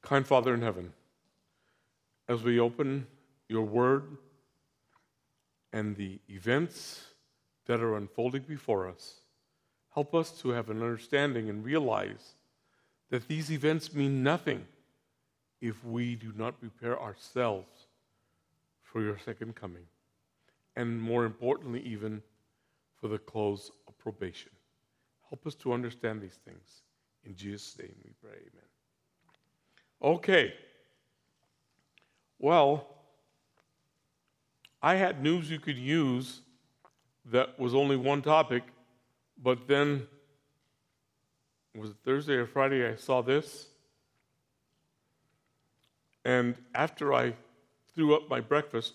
Kind Father in heaven, as we open your word and the events that are unfolding before us, help us to have an understanding and realize that these events mean nothing if we do not prepare ourselves for your second coming, and more importantly even for the close of probation. Help us to understand these things. In Jesus' name we pray, amen. Okay. Well, I had news you could use that was only one topic, but then, was it Thursday or Friday, I saw this. And after I threw up my breakfast,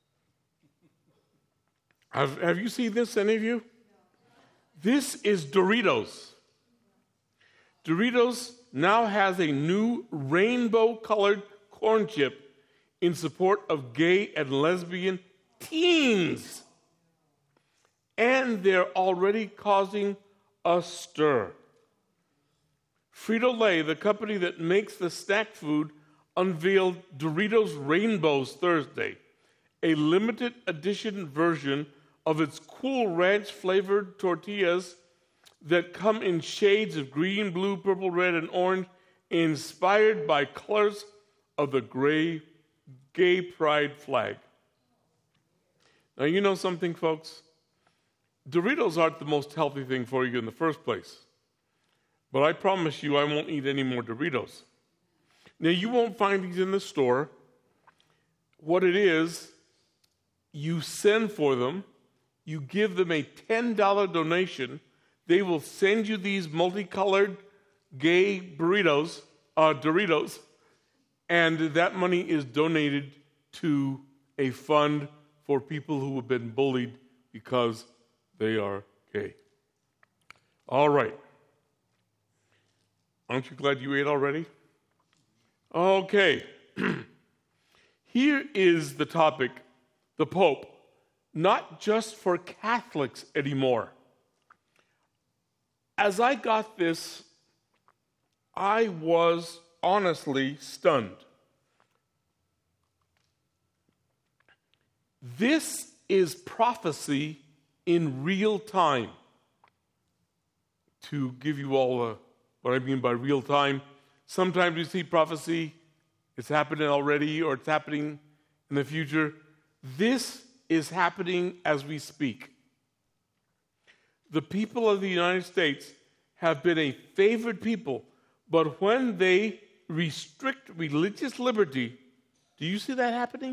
have you seen this, any of you? This is Doritos. Doritos now has a new rainbow-colored corn chip in support of gay and lesbian teens. And they're already causing a stir. Frito-Lay, the company that makes the snack food, unveiled Doritos Rainbows Thursday, a limited edition version of its Cool Ranch-flavored tortillas that come in shades of green, blue, purple, red, and orange, inspired by colors of the gay pride flag. Now, you know something, folks? Doritos aren't the most healthy thing for you in the first place. But I promise you I won't eat any more Doritos. Now, you won't find these in the store. What it is, you send for them, you give them a $10 donation, they will send you these multicolored gay Doritos, and that money is donated to a fund for people who have been bullied because they are gay. All right. Aren't you glad you ate already? Okay. Here is the topic, the Pope, not just for Catholics anymore. As I got this, I was honestly stunned. This is prophecy in real time. To give you all what I mean by real time, sometimes you see prophecy, it's happening already or it's happening in the future. This is happening as we speak. The people of the United States have been a favored people, but when they restrict religious liberty, do you see that happening?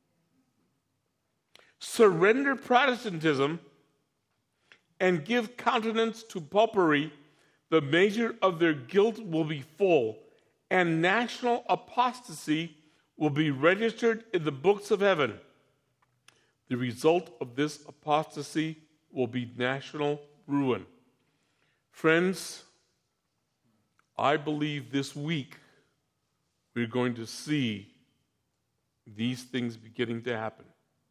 Surrender Protestantism and give countenance to popery, the measure of their guilt will be full, and national apostasy will be registered in the books of heaven. The result of this apostasy will be national ruin. Friends, I believe this week we're going to see these things beginning to happen.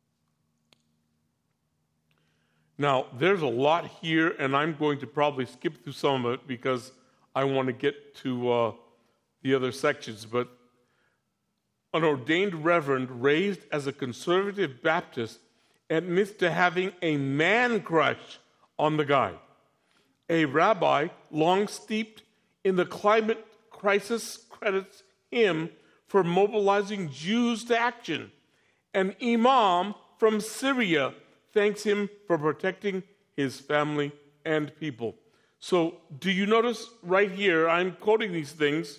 Now, there's a lot here, and I'm going to probably skip through some of it because I want to get to the other sections. But an ordained reverend raised as a conservative Baptist admits to having a man crush on the guy. A rabbi long steeped in the climate crisis credits him for mobilizing Jews to action. An imam from Syria thanks him for protecting his family and people. So, do you notice right here, I'm quoting these things,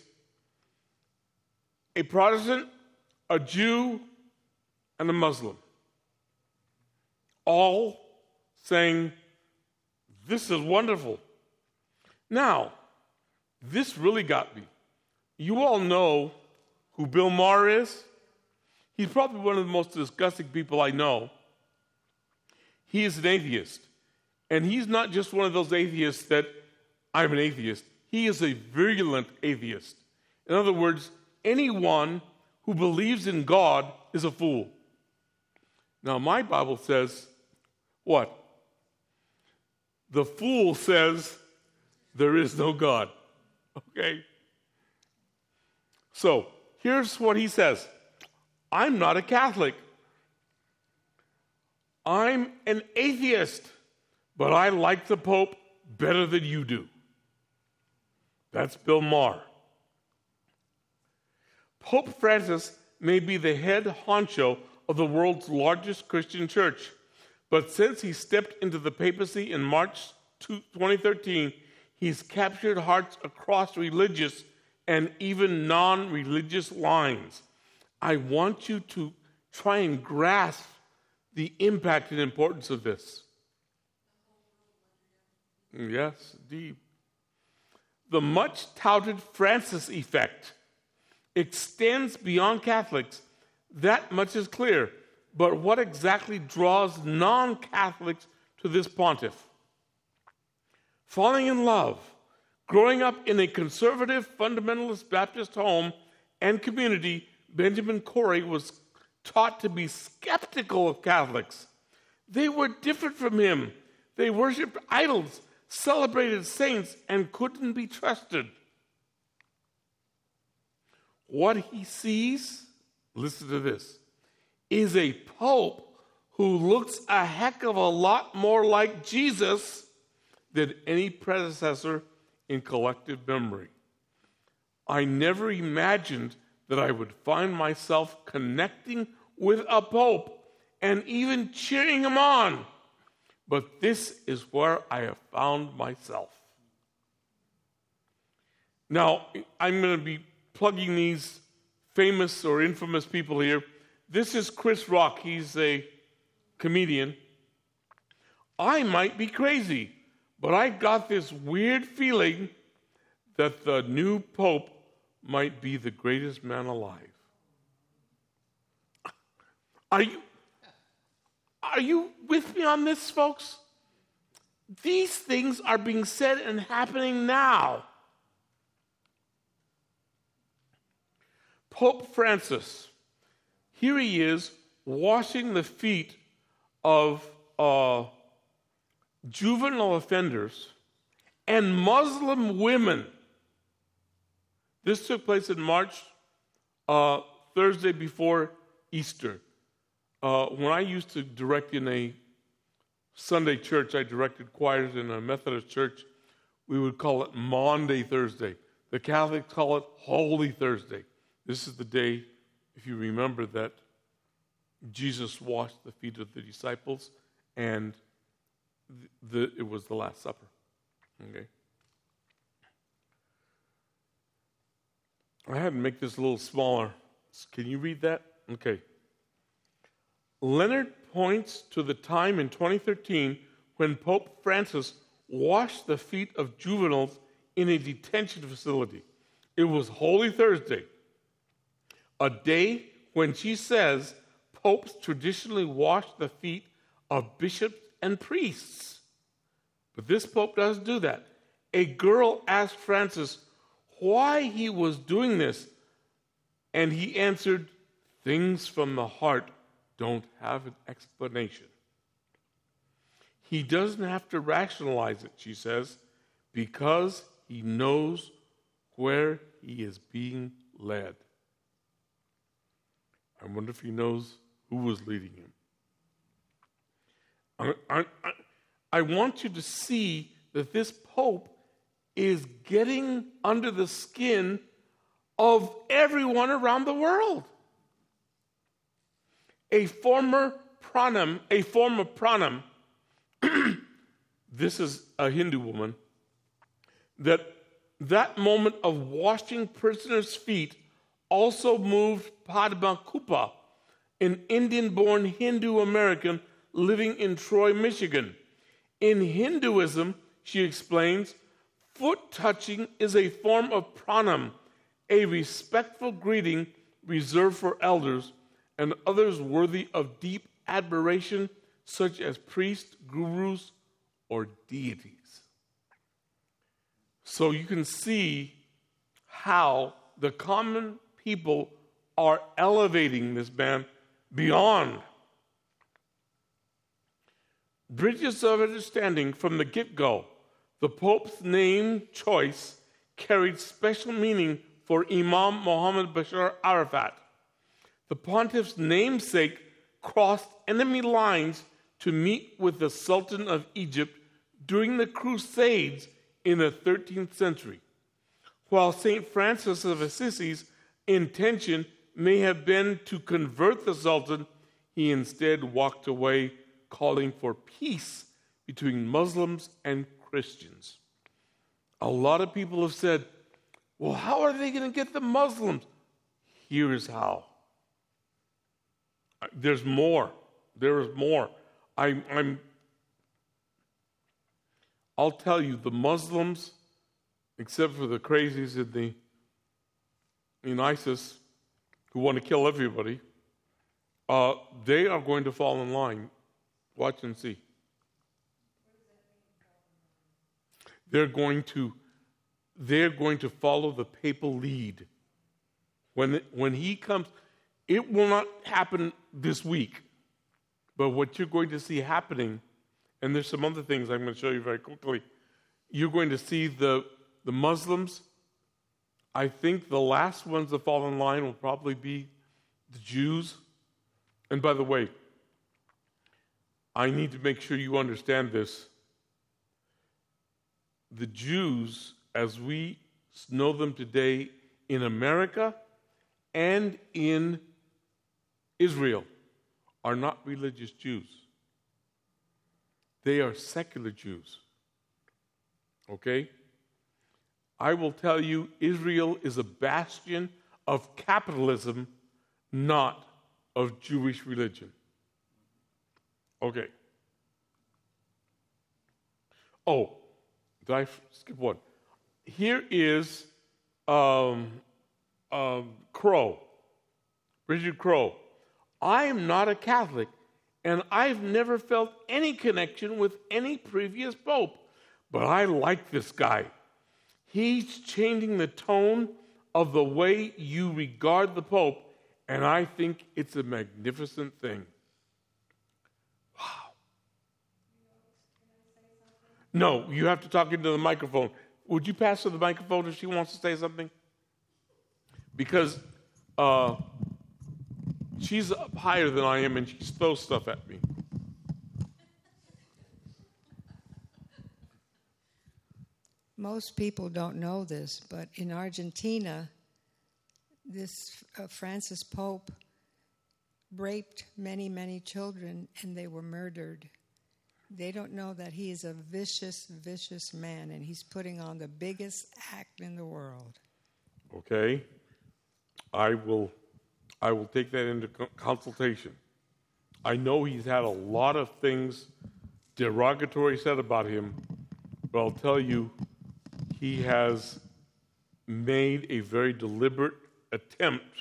a Protestant, a Jew, and a Muslim, all saying, this is wonderful. Now, this really got me. You all know who Bill Maher is? He's probably one of the most disgusting people I know. He is an atheist. And he's not just one of those atheists that, I'm an atheist. He is a virulent atheist. In other words, anyone who believes in God is a fool. Now, my Bible says, what? The fool says, there is no God. Okay? So, Here's what he says. I'm not a Catholic. I'm an atheist, but I like the Pope better than you do. That's Bill Maher. Pope Francis may be the head honcho of the world's largest Christian church, but since he stepped into the papacy in March 2013, he's captured hearts across religious and even non-religious lines. I want you to try and grasp the impact and importance of this. Yes, indeed. The much-touted Francis effect extends beyond Catholics. That much is clear. But what exactly draws non-Catholics to this pontiff? Falling in love, growing up in a conservative fundamentalist Baptist home and community, Benjamin Corey was taught to be skeptical of Catholics. They were different from him. They worshiped idols, celebrated saints, and couldn't be trusted. What he sees, listen to this, is a pope who looks a heck of a lot more like Jesus than any predecessor in collective memory. I never imagined that I would find myself connecting with a pope and even cheering him on. But this is where I have found myself. Now, I'm going to be plugging these famous or infamous people here. This is Chris Rock. He's a comedian. I might be crazy, but I got this weird feeling that the new pope might be the greatest man alive. Are you with me on this, folks? These things are being said and happening now. Pope Francis, here he is washing the feet of juvenile offenders and Muslim women. This took place in March, Thursday before Easter. When I used to direct in a Sunday church, I directed choirs in a Methodist church. We would call it Maundy Thursday. The Catholics call it Holy Thursday. This is the day, if you remember, that Jesus washed the feet of the disciples, and it was the Last Supper. Okay. I had to make this a little smaller. Can you read that? Okay. Leonard points to the time in 2013 when Pope Francis washed the feet of juveniles in a detention facility. It was Holy Thursday, a day when she says popes traditionally wash the feet of bishops and priests. But this pope doesn't do that. A girl asked Francis why he was doing this, and he answered, "Things from the heart don't have an explanation." He doesn't have to rationalize it, she says, because he knows where he is being led. I wonder if he knows who was leading him. I want you to see that this pope is getting under the skin of everyone around the world. A former pranam, this is a Hindu woman, that moment of washing prisoners' feet also moved Padma Kupa, an Indian-born Hindu American living in Troy, Michigan. In Hinduism, she explains, foot touching is a form of pranam, a respectful greeting reserved for elders and others worthy of deep admiration, such as priests, gurus, or deities. So you can see how the common people are elevating this man beyond. Bridges of understanding from the get-go. The Pope's name choice carried special meaning for Imam Mohammed Bashar Arafat. The pontiff's namesake crossed enemy lines to meet with the Sultan of Egypt during the Crusades in the 13th century. While St. Francis of Assisi's intention may have been to convert the Sultan, he instead walked away calling for peace between Muslims and Christians. A lot of people have said, well, how are they going to get the Muslims? Here is how. There's more. There is more. I'll tell you, the Muslims, except for the crazies in ISIS who want to kill everybody, they are going to fall in line. Watch and see. They're going to follow the papal lead. When he comes, it will not happen this week. But what you're going to see happening, and there's some other things I'm going to show you very quickly, you're going to see the Muslims. I think the last ones to fall in line will probably be the Jews. And by the way, I need to make sure you understand this. The Jews, as we know them today in America and in Israel, are not religious Jews. They are secular Jews. Okay? I will tell you, Israel is a bastion of capitalism, not of Jewish religion. Okay. Oh, did I skip one? Here is Crow, Bridget Crow. I am not a Catholic, and I've never felt any connection with any previous pope, but I like this guy. He's changing the tone of the way you regard the pope, and I think it's a magnificent thing. Wow. No, you have to talk into the microphone. Would you pass her the microphone if she wants to say something? Because she's up higher than I am, and she throws stuff at me. Most people don't know this, but in Argentina, this Francis Pope raped many, many children, and they were murdered. They don't know that he is a vicious, vicious man, and he's putting on the biggest act in the world. Okay. I will take that into consultation. I know he's had a lot of things derogatory said about him, but I'll tell you, he has made a very deliberate attempt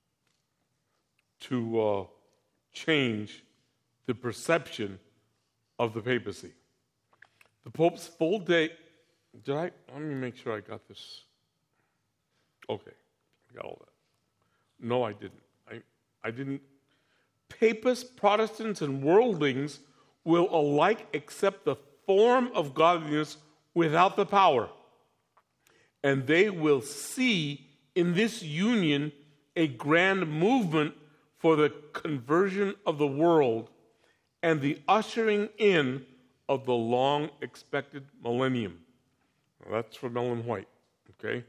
to change the perception of the papacy. The Pope's full day... Let me make sure I got this. Okay, I got all that. No, I didn't. I didn't. Papists, Protestants, and worldlings will alike accept the form of godliness without the power. And they will see in this union a grand movement for the conversion of the world and the ushering in of the long-expected millennium. Now, that's from Ellen White, okay?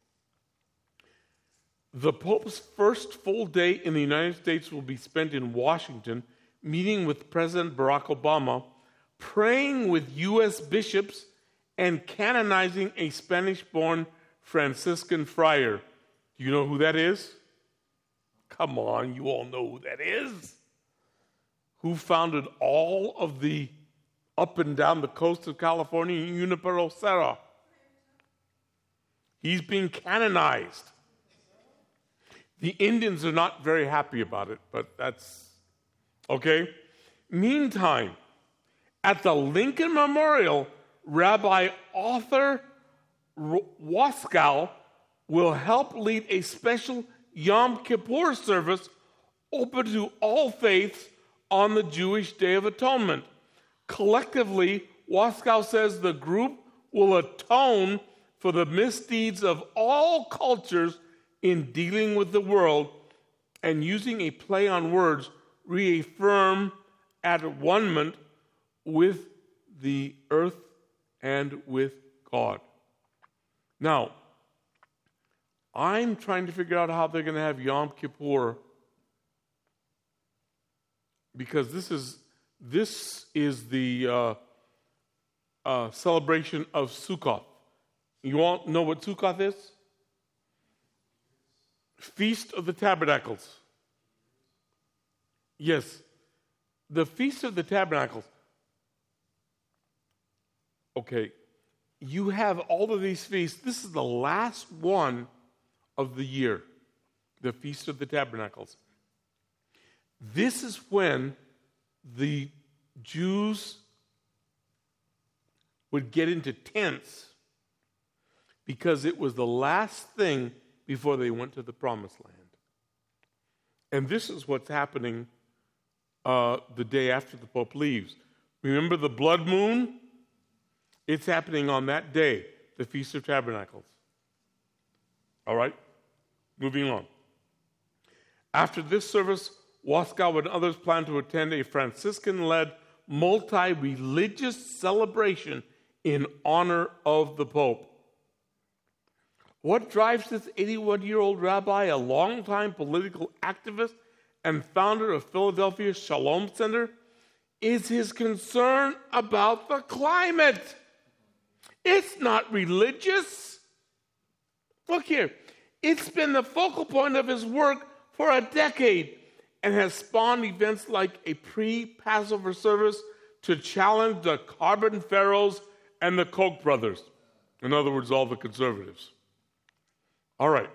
The Pope's first full day in the United States will be spent in Washington, meeting with President Barack Obama, praying with U.S. bishops, and canonizing a Spanish-born Franciscan friar. Do you know who that is? Come on, you all know who that is. Who founded all of the up and down the coast of California, Junipero Serra. He's being canonized. The Indians are not very happy about it, but that's okay. Meantime, at the Lincoln Memorial, Rabbi Arthur Waskow will help lead a special Yom Kippur service open to all faiths on the Jewish Day of Atonement. Collectively, Waskow says the group will atone for the misdeeds of all cultures in dealing with the world and using a play on words, reaffirm at one-ment with the earth and with God. Now, I'm trying to figure out how they're going to have Yom Kippur, because this is the celebration of Sukkot. You all know what Sukkot is? Feast of the Tabernacles. Yes, the Feast of the Tabernacles. Okay, you have all of these feasts. This is the last one of the year, the Feast of the Tabernacles. This is when the Jews would get into tents, because it was the last thing before they went to the Promised Land. And this is what's happening the day after the Pope leaves. Remember the blood moon? It's happening on that day, the Feast of Tabernacles. All right? Moving on. After this service, Waskow and others plan to attend a Franciscan-led multi-religious celebration in honor of the Pope. What drives this 81-year-old rabbi, a longtime political activist and founder of Philadelphia's Shalom Center, is his concern about the climate. It's not religious. Look here. It's been the focal point of his work for a decade and has spawned events like a pre-Passover service to challenge the carbon pharaohs and the Koch brothers. In other words, all the conservatives. All right.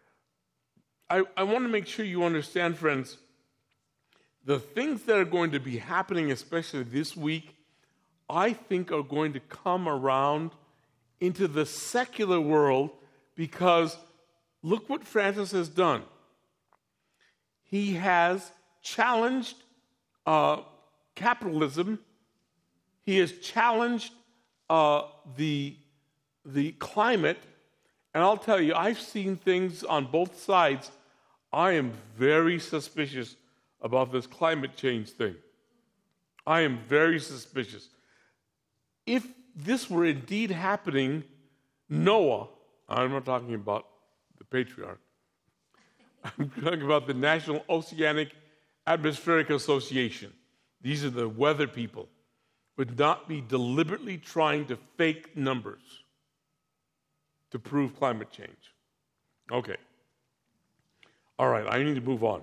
I want to make sure you understand, friends, the things that are going to be happening, especially this week, I think are going to come around into the secular world, because look what Francis has done. He has challenged capitalism. He has challenged the climate. And I'll tell you, I've seen things on both sides. I am very suspicious about this climate change thing. I am very suspicious. If this were indeed happening, Noah, I'm not talking about the patriarch, I'm talking about the National Oceanic Atmospheric Association. These are the weather people. Would not be deliberately trying to fake numbers to prove climate change. Okay. All right, I need to move on.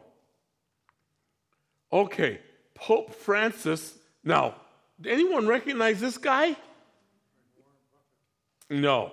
Okay, Pope Francis. Now, did anyone recognize this guy? No.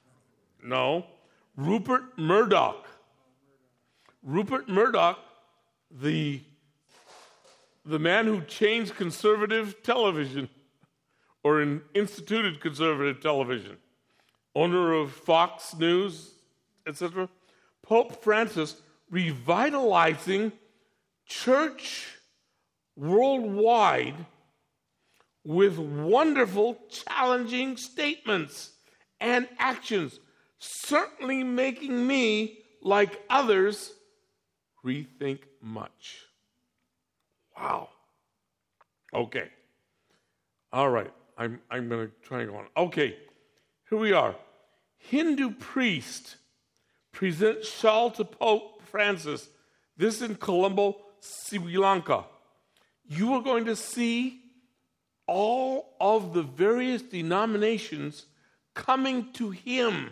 Rupert Murdoch. Rupert Murdoch, the man who changed conservative television, or instituted conservative television, owner of Fox News, etc. Pope Francis revitalizing church worldwide with wonderful, challenging statements and actions, certainly making me, like others, rethink much. Wow. Okay. All right. I'm going to try and go on. Okay. Here we are. Hindu priest presents shawl to Pope Francis. This in Colombo, Sri Lanka. You are going to see all of the various denominations coming to him.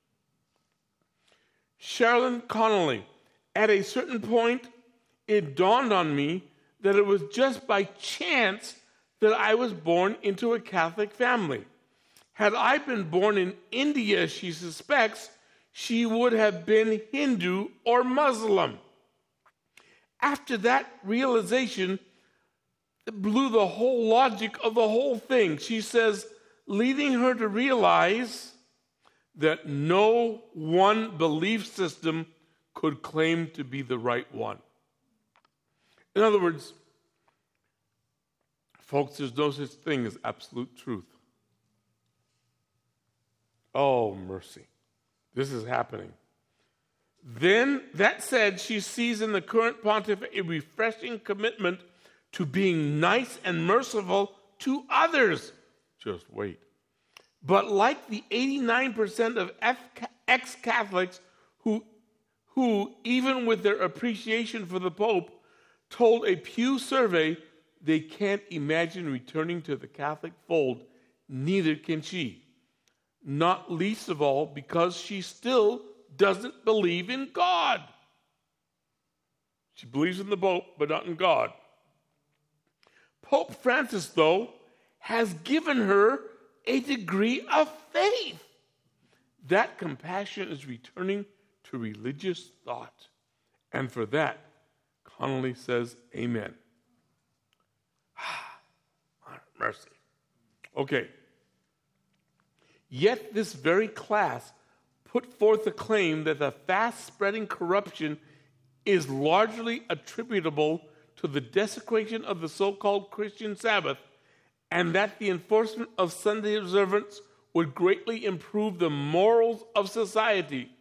Sherilyn Connolly, at a certain point, it dawned on me that it was just by chance that I was born into a Catholic family. Had I been born in India, she suspects, she would have been Hindu or Muslim. After that realization, it blew the whole logic of the whole thing. She says, leading her to realize that no one belief system could claim to be the right one. In other words, folks, there's no such thing as absolute truth. Oh, mercy. This is happening. Then, that said, she sees in the current pontiff a refreshing commitment to being nice and merciful to others. Just wait. But like the 89% of ex-Catholics who, even with their appreciation for the Pope, told a Pew survey they can't imagine returning to the Catholic fold, neither can she. Not least of all because she still doesn't believe in God. She believes in the Pope, but not in God. Pope Francis, though, has given her a degree of faith. That compassion is returning to religious thought. And for that, Connolly says, amen. Mercy. Okay. Yet this very class put forth the claim that the fast-spreading corruption is largely attributable to the desecration of the so-called Christian Sabbath, and that the enforcement of Sunday observance would greatly improve the morals of society.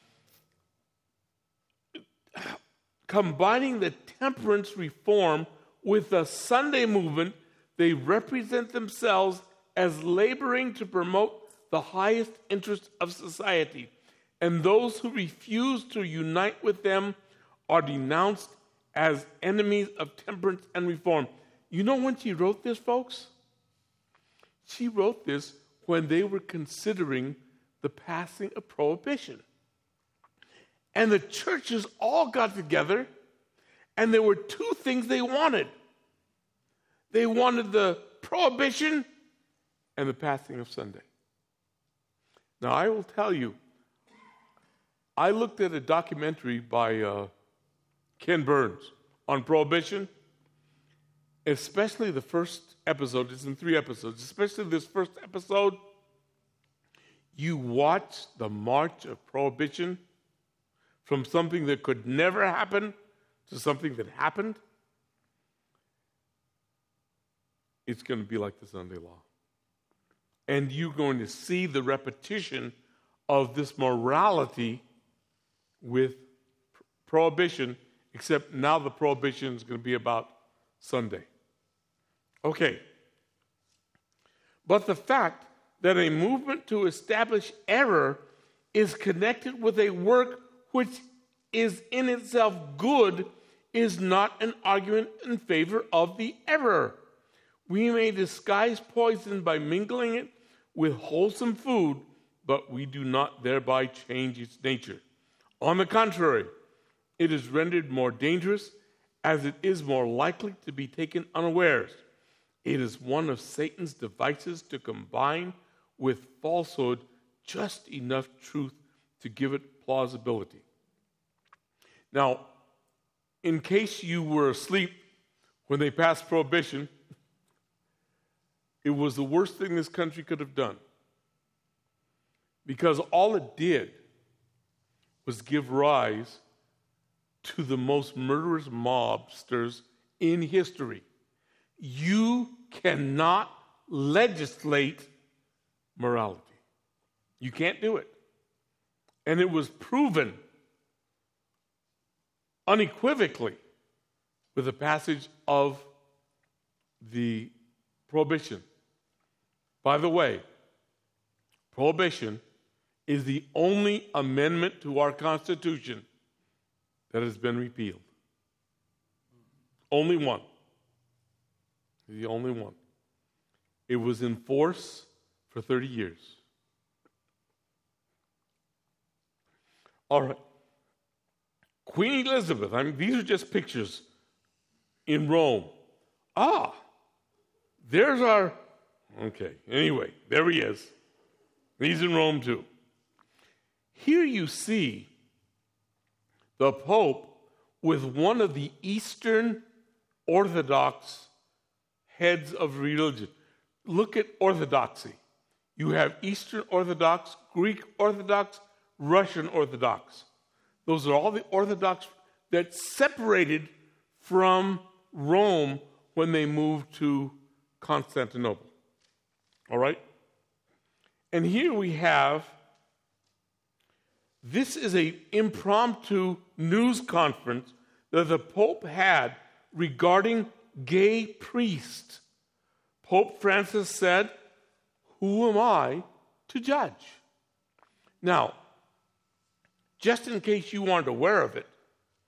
Combining the temperance reform with the Sunday movement, they represent themselves as laboring to promote the highest interests of society, and those who refuse to unite with them are denounced as enemies of temperance and reform. You know when she wrote this, folks? She wrote this when they were considering the passing of prohibition. And the churches all got together, and there were two things they wanted. They wanted the prohibition and the passing of Sunday. Now, I will tell you, I looked at a documentary by Ken Burns on prohibition, especially the first episode. It's in 3 episodes. Especially this first episode, you watch the march of prohibition from something that could never happen to something that happened. It's going to be like the Sunday law. And you're going to see the repetition of this morality with prohibition, except now the prohibition is going to be about Sunday. Okay. But the fact that a movement to establish error is connected with a work which is in itself good is not an argument in favor of the error. We may disguise poison by mingling it with wholesome food, but we do not thereby change its nature. On the contrary, it is rendered more dangerous as it is more likely to be taken unawares. It is one of Satan's devices to combine with falsehood just enough truth to give it plausibility. Now, in case you were asleep when they passed prohibition, it was the worst thing this country could have done. Because all it did was give rise to the most murderous mobsters in history. You cannot legislate morality. You can't do it. And it was proven unequivocally with the passage of the prohibition. By the way, prohibition is the only amendment to our Constitution that has been repealed. Only one. The only one. It was in force for 30 years. All right. Queen Elizabeth, these are just pictures in Rome. There's our... Okay, anyway, there he is. He's in Rome too. Here you see the Pope with one of the Eastern Orthodox heads of religion. Look at orthodoxy. You have Eastern Orthodox, Greek Orthodox, Russian Orthodox. Those are all the Orthodox that separated from Rome when they moved to Constantinople. All right? And here we have This is an impromptu news conference that the Pope had regarding gay priests. Pope Francis said, "Who am I to judge?" Now, just in case you aren't aware of it,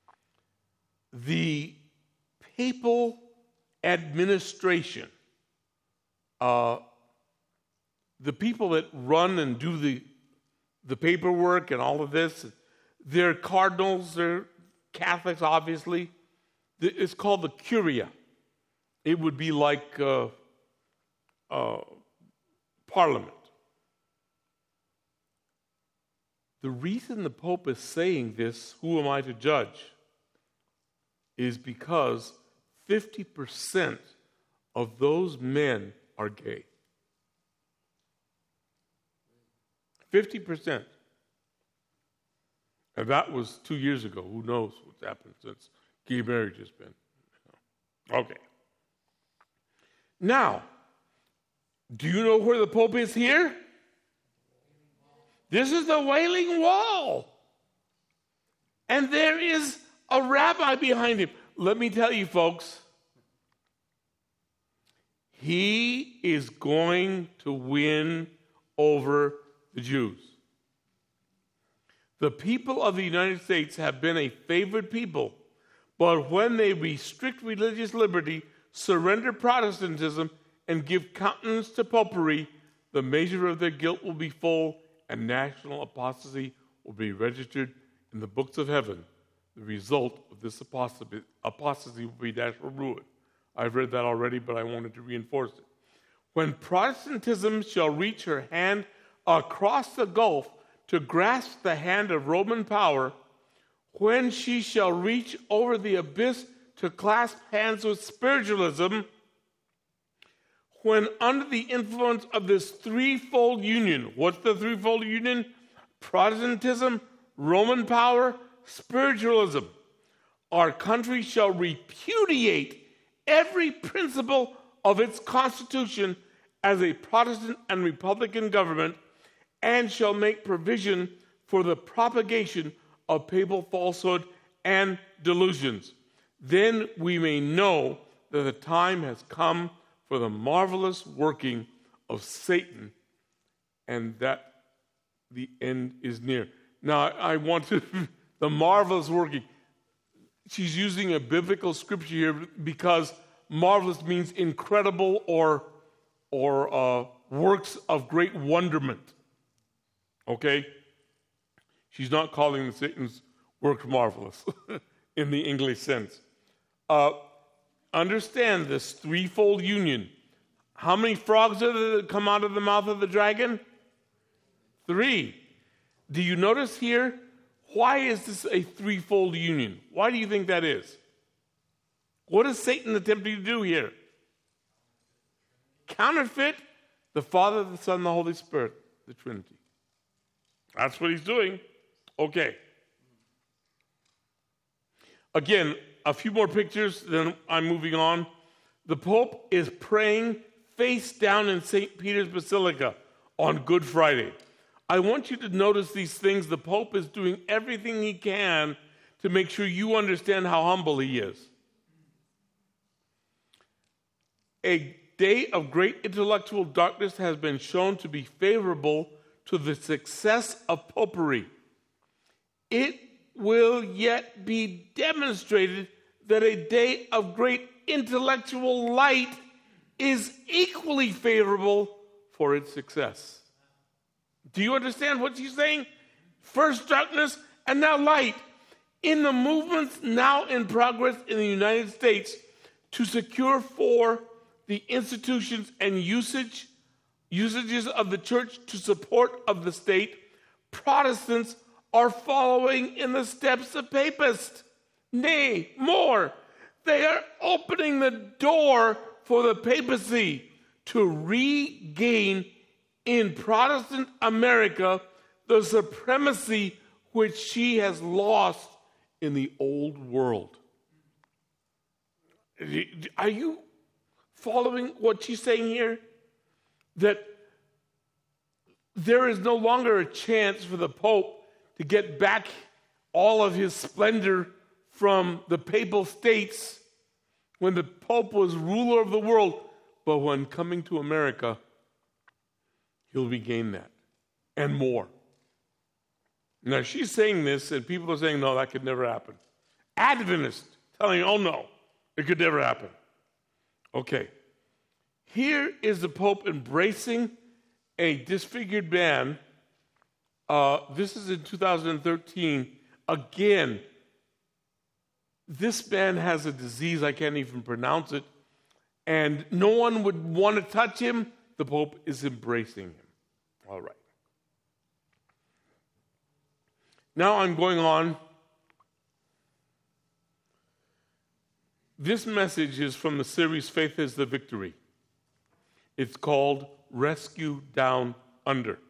the papal administration, the people that run and do the paperwork and all of this, they're cardinals, they're Catholics, obviously. It's called the Curia. It would be like Parliament. The reason the Pope is saying this, "Who am I to judge?" is because 50% of those men are gay. 50%. And that was 2 years ago. Who knows what's happened since gay marriage has been. Okay. Now, do you know where the Pope is here? This is the Wailing Wall. And there is a rabbi behind him. Let me tell you, folks, he is going to win over the Jews. The people of the United States have been a favored people, but when they restrict religious liberty, surrender Protestantism, and give countenance to popery, the measure of their guilt will be full, and national apostasy will be registered in the books of heaven. The result of this apostasy will be national ruin. I've read that already, but I wanted to reinforce it. When Protestantism shall reach her hand across the gulf to grasp the hand of Roman power, when she shall reach over the abyss to clasp hands with spiritualism, when under the influence of this threefold union, what's the threefold union? Protestantism, Roman power, spiritualism. Our country shall repudiate every principle of its constitution as a Protestant and Republican government, and shall make provision for the propagation of papal falsehood and delusions. Then we may know that the time has come for the marvelous working of Satan, and that the end is near. Now, I want to, the marvelous working. She's using a biblical scripture here because marvelous means incredible or works of great wonderment. Okay? She's not calling Satan's work marvelous in the English sense. Understand this threefold union. How many frogs are there that come out of the mouth of the dragon? 3. Do you notice here, why is this a threefold union? Why do you think that is? What is Satan attempting to do here? Counterfeit the Father, the Son, and the Holy Spirit, the Trinity. That's what he's doing. Okay. Again, a few more pictures, then I'm moving on. The Pope is praying face down in St. Peter's Basilica on Good Friday. I want you to notice these things. The Pope is doing everything he can to make sure you understand how humble he is. A day of great intellectual darkness has been shown to be favorable to the success of popery. It will yet be demonstrated that a day of great intellectual light is equally favorable for its success. Do you understand what she's saying? First darkness and now light. In the movements now in progress in the United States to secure for the institutions and usages of the church to support of the state, Protestants are following in the steps of papists. Nay, more, they are opening the door for the papacy to regain in Protestant America the supremacy which she has lost in the old world. Are you following what she's saying here? That there is no longer a chance for the Pope to get back all of his splendor from the papal states when the Pope was ruler of the world. But when coming to America, he'll regain that and more. Now, she's saying this, and people are saying, no, that could never happen. Adventists telling you, oh, no, it could never happen. Okay. Here is the Pope embracing a disfigured man. This is in 2013. Again, this man has a disease, I can't even pronounce it, and no one would want to touch him. The Pope is embracing him. All right. Now I'm going on. This message is from the series Faith is the Victory. It's called Rescue Down Under.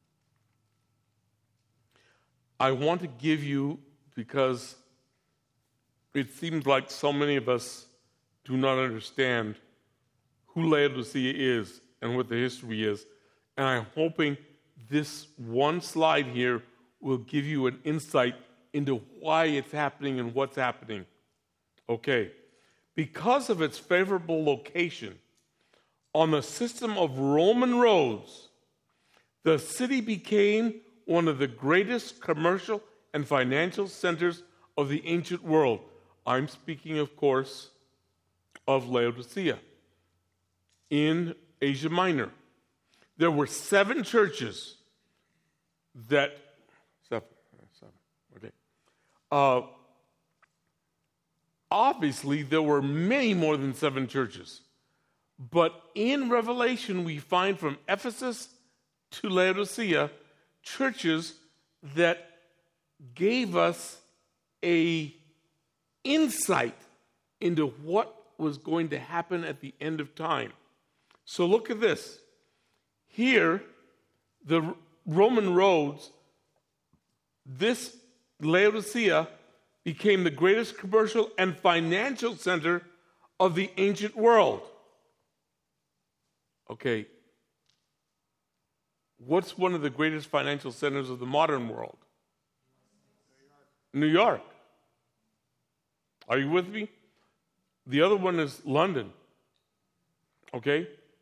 I want to give you, because it seems like so many of us do not understand who Laodicea is and what the history is. And I'm hoping this one slide here will give you an insight into why it's happening and what's happening. Okay. Because of its favorable location on the system of Roman roads, the city became one of the greatest commercial and financial centers of the ancient world. I'm speaking, of course, of Laodicea in Asia Minor. There were 7 churches that, obviously, there were many more than 7 churches. But in Revelation, we find from Ephesus to Laodicea churches that gave us a insight into what was going to happen at the end of time. So look at this. Here, the Roman roads, this Laodicea became the greatest commercial and financial center of the ancient world. Okay, what's one of the greatest financial centers of the modern world? New York. Are you with me? The other one is London. Okay?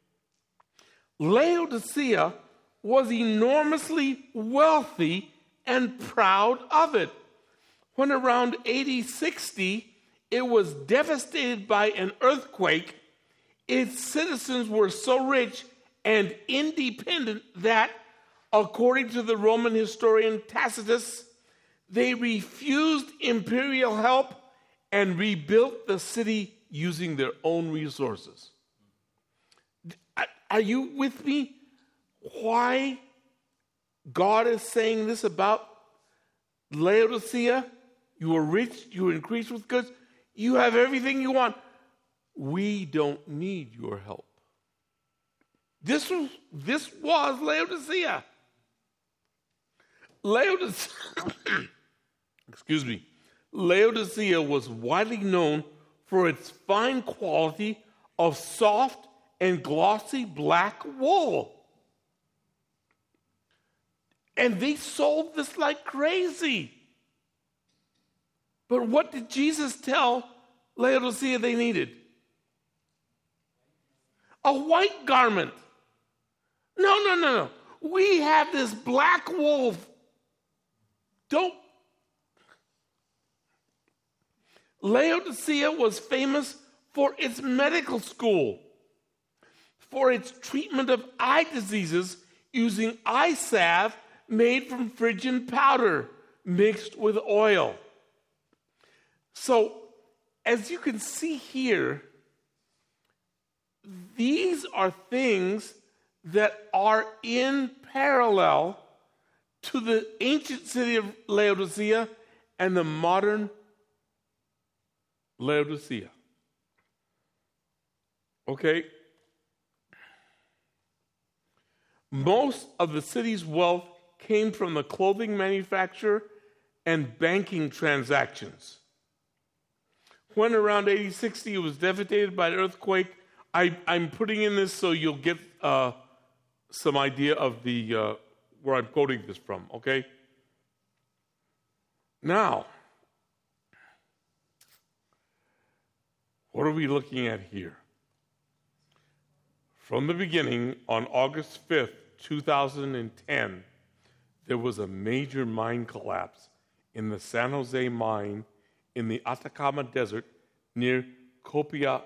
Laodicea was enormously wealthy and proud of it. When around AD 60, it was devastated by an earthquake, its citizens were so rich and independent that, according to the Roman historian Tacitus, they refused imperial help and rebuilt the city using their own resources. Are you with me? Why God is saying this about Laodicea? You are rich, you are increased with goods, you have everything you want. We don't need your help. This was Laodicea. Laodicea was widely known for its fine quality of soft and glossy black wool. And they sold this like crazy. But what did Jesus tell Laodicea they needed? A white garment. No. We have this black wool. Laodicea was famous for its medical school, for its treatment of eye diseases using eye salve made from Phrygian powder mixed with oil. So, as you can see here, these are things that are in parallel to the ancient city of Laodicea and the modern Laodicea. Okay? Most of the city's wealth came from the clothing manufacture and banking transactions. When around AD 60 it was devastated by an earthquake, I'm putting in this so you'll get some idea of the where I'm quoting this from, okay? Now, what are we looking at here? From the beginning, on August 5th, 2010, there was a major mine collapse in the San Jose mine in the Atacama Desert near Copiapo,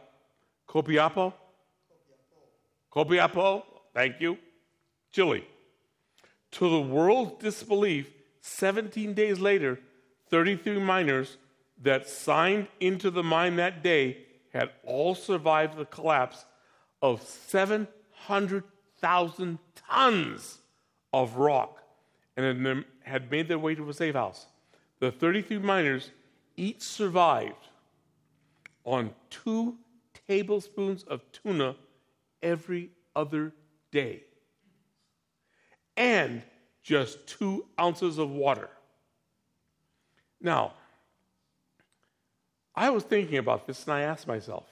thank you, Chile. To the world's disbelief, 17 days later, 33 miners that signed into the mine that day had all survived the collapse of 700,000 tons of rock and had made their way to a safe house. The 33 miners each survived on 2 tablespoons of tuna every other day and just 2 ounces of water. Now, I was thinking about this and I asked myself,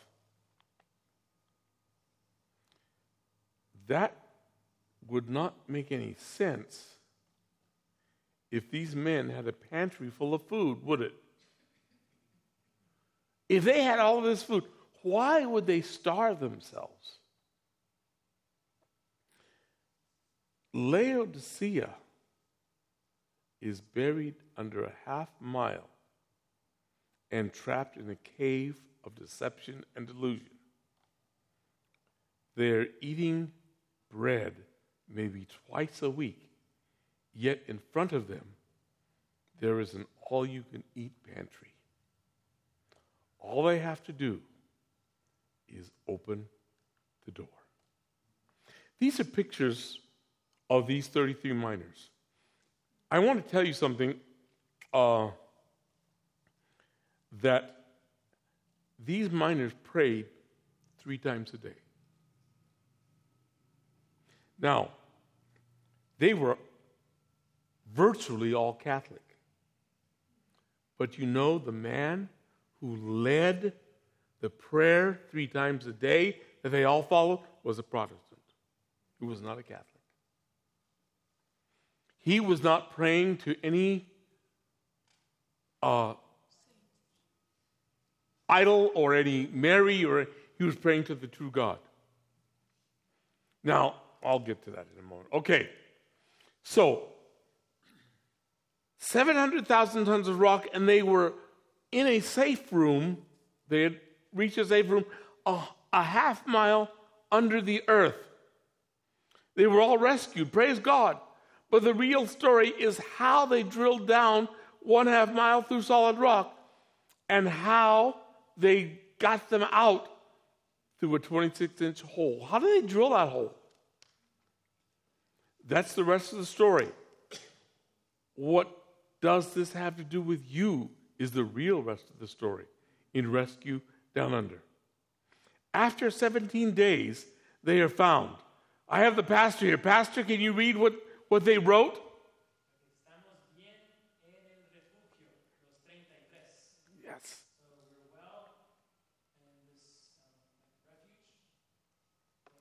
that would not make any sense if these men had a pantry full of food, would it? If they had all of this food, why would they starve themselves? Laodicea is buried under a half mile and trapped in a cave of deception and delusion. They're eating bread maybe twice a week, yet in front of them there is an all-you-can-eat pantry. All they have to do is open the door. These are pictures of these 33 miners. I want to tell you something that these miners prayed 3 times a day. Now, they were virtually all Catholic. But you know, the man who led the prayer 3 times a day that they all followed was a Protestant. He was not a Catholic. He was not praying to any idol or any Mary, or he was praying to the true God. Now, I'll get to that in a moment. Okay, so 700,000 tons of rock, and they were in a safe room. They had reached a safe room a half mile under the earth. They were all rescued, praise God. But the real story is how they drilled down 1/2 mile through solid rock and how they got them out through a 26-inch hole. How did they drill that hole? That's the rest of the story. What does this have to do with you is the real rest of the story in Rescue Down Under. After 17 days, they are found. I have the pastor here. Pastor, can you read what they wrote? Yes. So we're well in this refuge of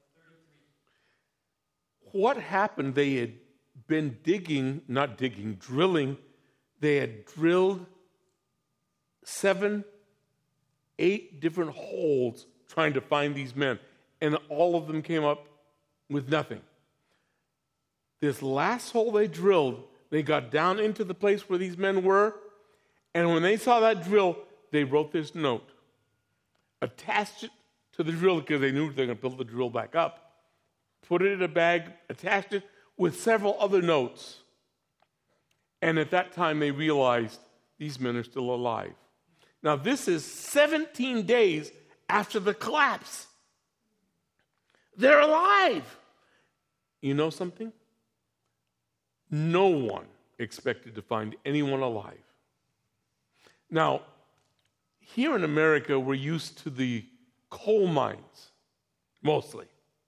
33. What happened? They had been drilling. They had drilled 7, 8 different holes trying to find these men, and all of them came up with nothing. This last hole they drilled, they got down into the place where these men were, and when they saw that drill, they wrote this note, attached it to the drill because they knew they were going to build the drill back up, put it in a bag, attached it with several other notes. And at that time, they realized these men are still alive. Now, this is 17 days after the collapse. They're alive. You know something? No one expected to find anyone alive. Now, here in America, we're used to the coal mines, mostly.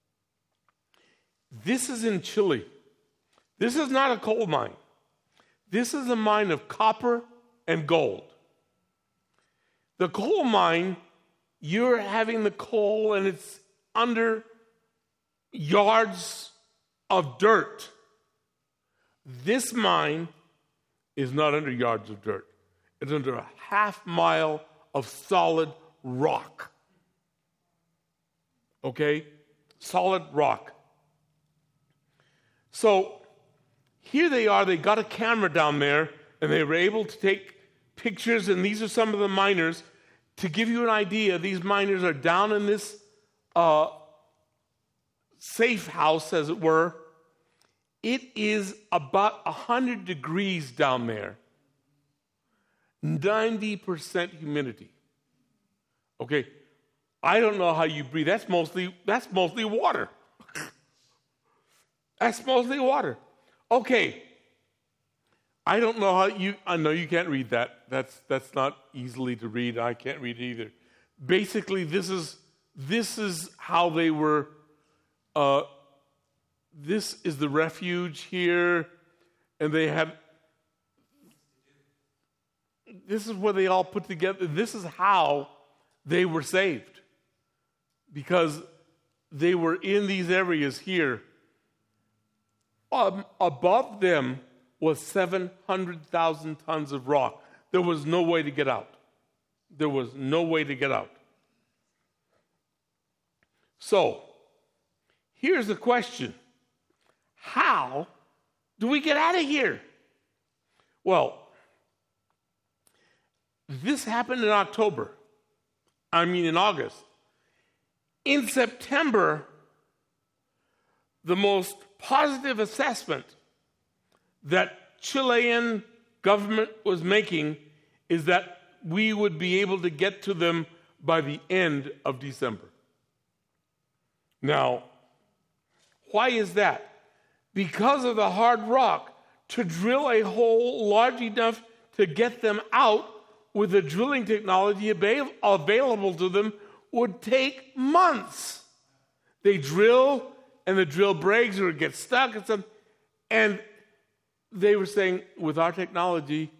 This is in Chile. This is not a coal mine. This is a mine of copper and gold. The coal mine, you're having the coal and it's under yards of dirt. This mine is not under yards of dirt. It's under a half mile of solid rock. Okay? Solid rock. So here they are, they got a camera down there, and they were able to take pictures, and these are some of the miners. To give you an idea, these miners are down in this safe house, as it were. It is about 100 degrees down there. 90% humidity. Okay, I don't know how you breathe. That's mostly water. That's mostly water. Okay. I don't know how I know you can't read that. That's not easily to read. I can't read it either. Basically, this is how they were. This is the refuge here, and they had. This is where they all put together. This is how they were saved, because they were in these areas here. Above them was 700,000 tons of rock. There was no way to get out. There was no way to get out. So, here's the question. How do we get out of here? Well, this happened in August. In September, the most positive assessment that Chilean government was making is that we would be able to get to them by the end of December. Now, why is that? Because of the hard rock. To drill a hole large enough to get them out with the drilling technology available to them would take months. They drill, and the drill breaks or it gets stuck, and they were saying, with our technology,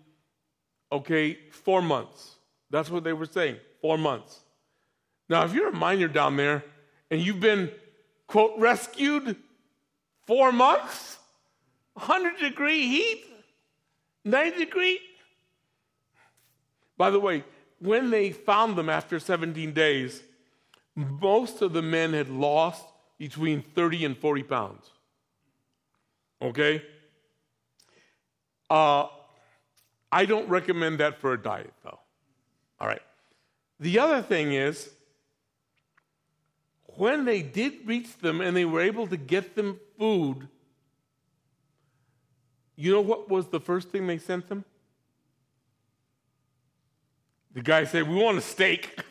4 months. That's what they were saying, 4 months. Now, if you're a miner down there and you've been, quote, rescued 4 months, 100-degree heat, 90-degree. By the way, when they found them after 17 days, most of the men had lost between 30 and 40 pounds. Okay? I don't recommend that for a diet, though. All right. The other thing is, when they did reach them and they were able to get them food, you know what was the first thing they sent them? The guy said, "We want a steak."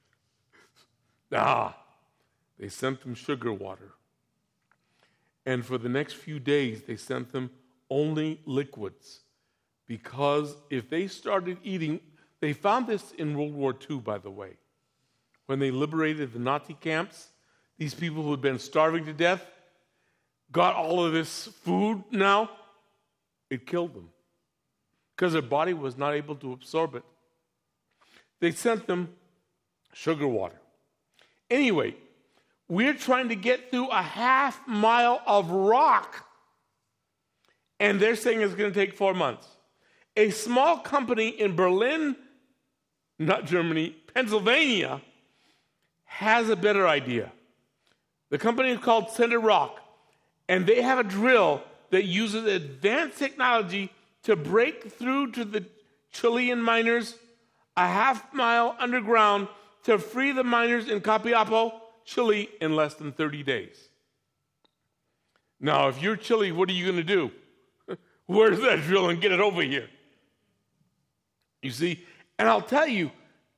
They sent them sugar water. And for the next few days, they sent them only liquids. Because if they started eating, they found this in World War II, by the way. When they liberated the Nazi camps, these people who had been starving to death got all of this food now. It killed them because their body was not able to absorb it. They sent them sugar water. Anyway, we're trying to get through a half mile of rock, and they're saying it's going to take 4 months. A small company in Berlin, not Germany, Pennsylvania, has a better idea. The company is called Center Rock, and they have a drill that uses advanced technology to break through to the Chilean miners a half mile underground to free the miners in Copiapó, Chile, in less than 30 days. Now, if you're Chile, what are you going to do? Where's that drill and get it over here? You see? And I'll tell you,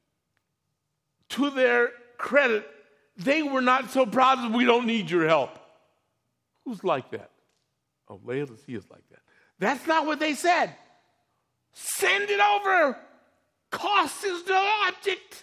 to their credit, they were not so proud that we don't need your help. Who's like that? Oh, Laodicea is like that. That's not what they said. Send it over. Cost is no object.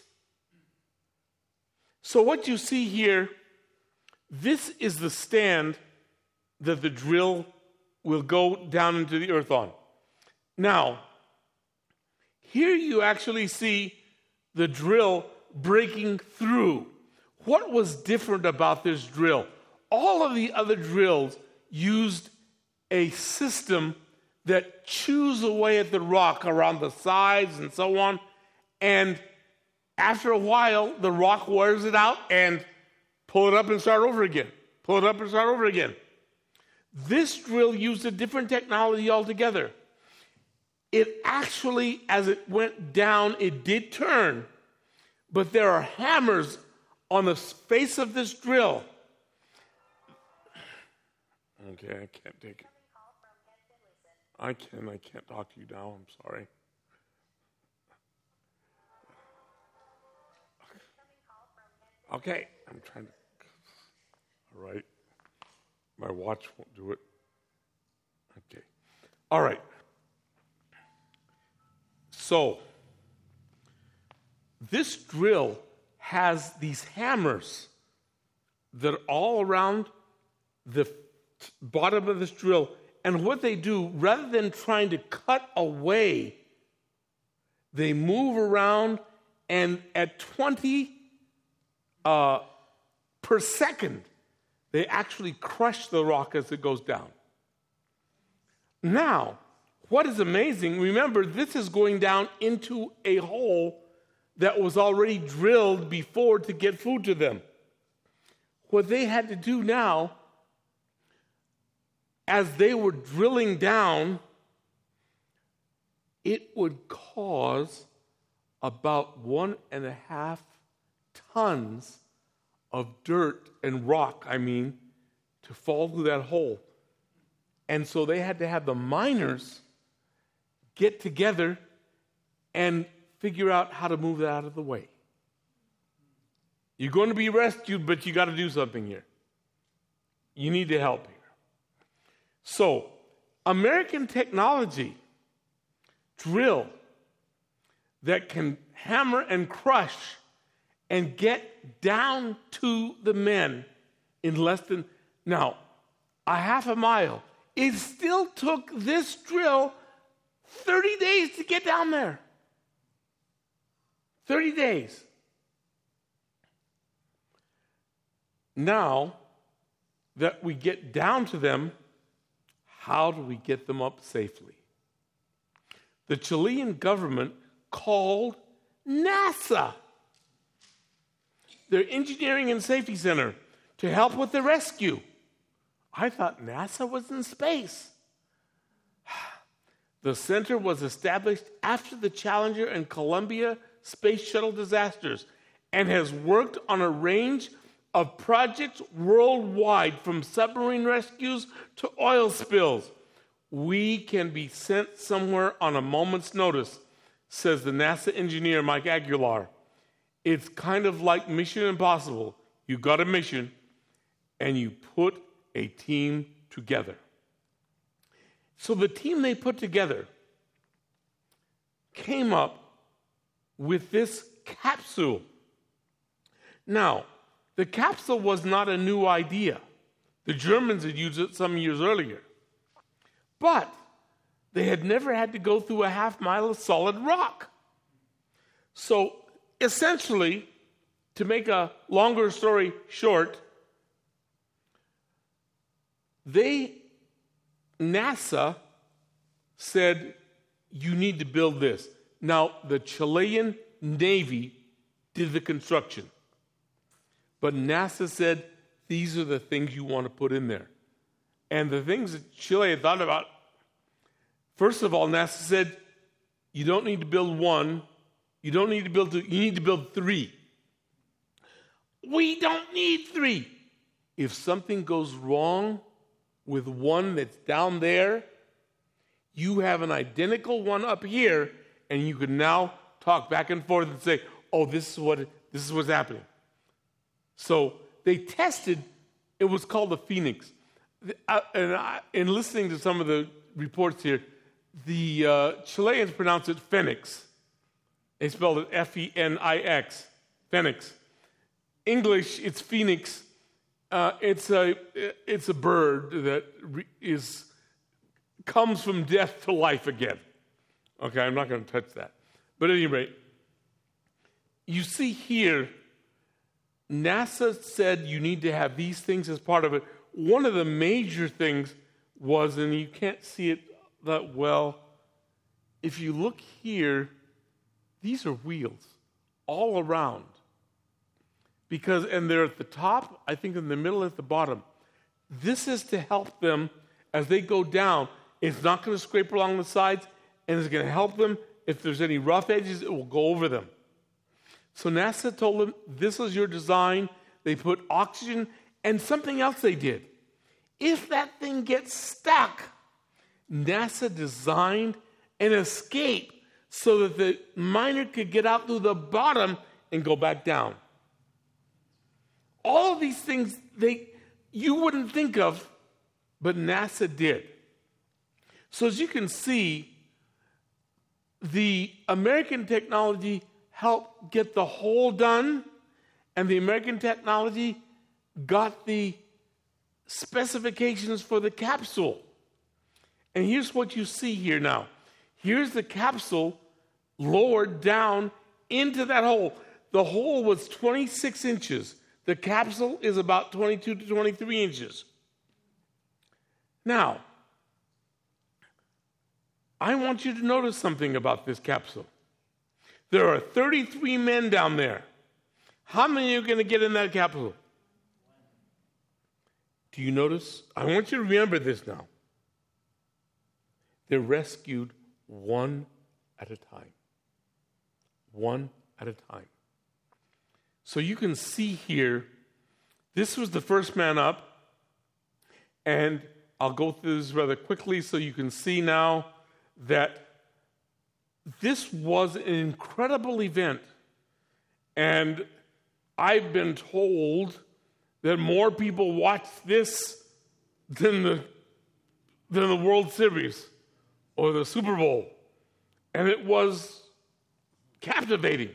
So what you see here, this is the stand that the drill will go down into the earth on. Now, here you actually see the drill breaking through. What was different about this drill? All of the other drills used a system that chews away at the rock around the sides and so on. And after a while, the rock wears it out and pull it up and start over again. Pull it up and start over again. This drill used a different technology altogether. It actually, as it went down, it did turn. But there are hammers on the face of this drill. Okay, I can't take it. I can't talk to you now. I'm sorry. Okay, I'm trying to. All right. My watch won't do it. Okay. All right. So, this drill has these hammers that are all around the bottom of this drill. And what they do, rather than trying to cut away, they move around, and at 20 per second, they actually crush the rock as it goes down. Now, what is amazing, remember, this is going down into a hole that was already drilled before to get food to them. What they had to do now, as they were drilling down, it would cause about 1.5 tons of dirt and rock, to fall through that hole. And so they had to have the miners get together and figure out how to move that out of the way. You're going to be rescued, but you got to do something here. You need to help here. So, American technology, drill, that can hammer and crush and get down to the men in less than, now, a half a mile. It still took this drill 30 days to get down there. 30 days. Now that we get down to them, how do we get them up safely? The Chilean government called NASA, their Engineering and Safety Center, to help with the rescue. I thought NASA was in space. The center was established after the Challenger and Columbia space shuttle disasters and has worked on a range of projects worldwide, from submarine rescues to oil spills. We can be sent somewhere on a moment's notice, says the NASA engineer Mike Aguilar. It's kind of like Mission Impossible. You got a mission, and you put a team together. So the team they put together came up with this capsule. Now, the capsule was not a new idea. The Germans had used it some years earlier. But they had never had to go through a half mile of solid rock. So essentially, to make a longer story short, NASA said, you need to build this. Now, the Chilean Navy did the construction. But NASA said, these are the things you want to put in there. And the things that Chile had thought about, first of all, NASA said, you don't need to build one, you don't need to build two, you need to build 3. We don't need 3. If something goes wrong with one that's down there, you have an identical one up here, and you can now talk back and forth and say, oh, this is what's happening. So they tested, it was called the Phoenix. In listening to some of the reports here, the Chileans pronounce it Phoenix. They spelled it F-E-N-I-X, Phoenix. English, it's Phoenix. It's a bird that comes from death to life again. Okay, I'm not going to touch that. But at any rate, you see here, NASA said you need to have these things as part of it. One of the major things was, and you can't see it thought, well, if you look here, these are wheels all around. And they're at the top, I think in the middle, at the bottom. This is to help them as they go down. It's not going to scrape along the sides, and it's going to help them. If there's any rough edges, it will go over them. So NASA told them, this is your design. They put oxygen and something else they did. If that thing gets stuck, NASA designed an escape so that the miner could get out through the bottom and go back down. All of these things you wouldn't think of, but NASA did. So as you can see, the American technology helped get the hole done, and the American technology got the specifications for the capsule. And here's what you see here now. Here's the capsule lowered down into that hole. The hole was 26 inches. The capsule is about 22 to 23 inches. Now, I want you to notice something about this capsule. There are 33 men down there. How many are going to get in that capsule? Do you notice? I want you to remember this now. They're rescued one at a time. One at a time. So you can see here, this was the first man up, and I'll go through this rather quickly so you can see now that this was an incredible event. And I've been told that more people watched this than the World Series or the Super Bowl. And it was captivating.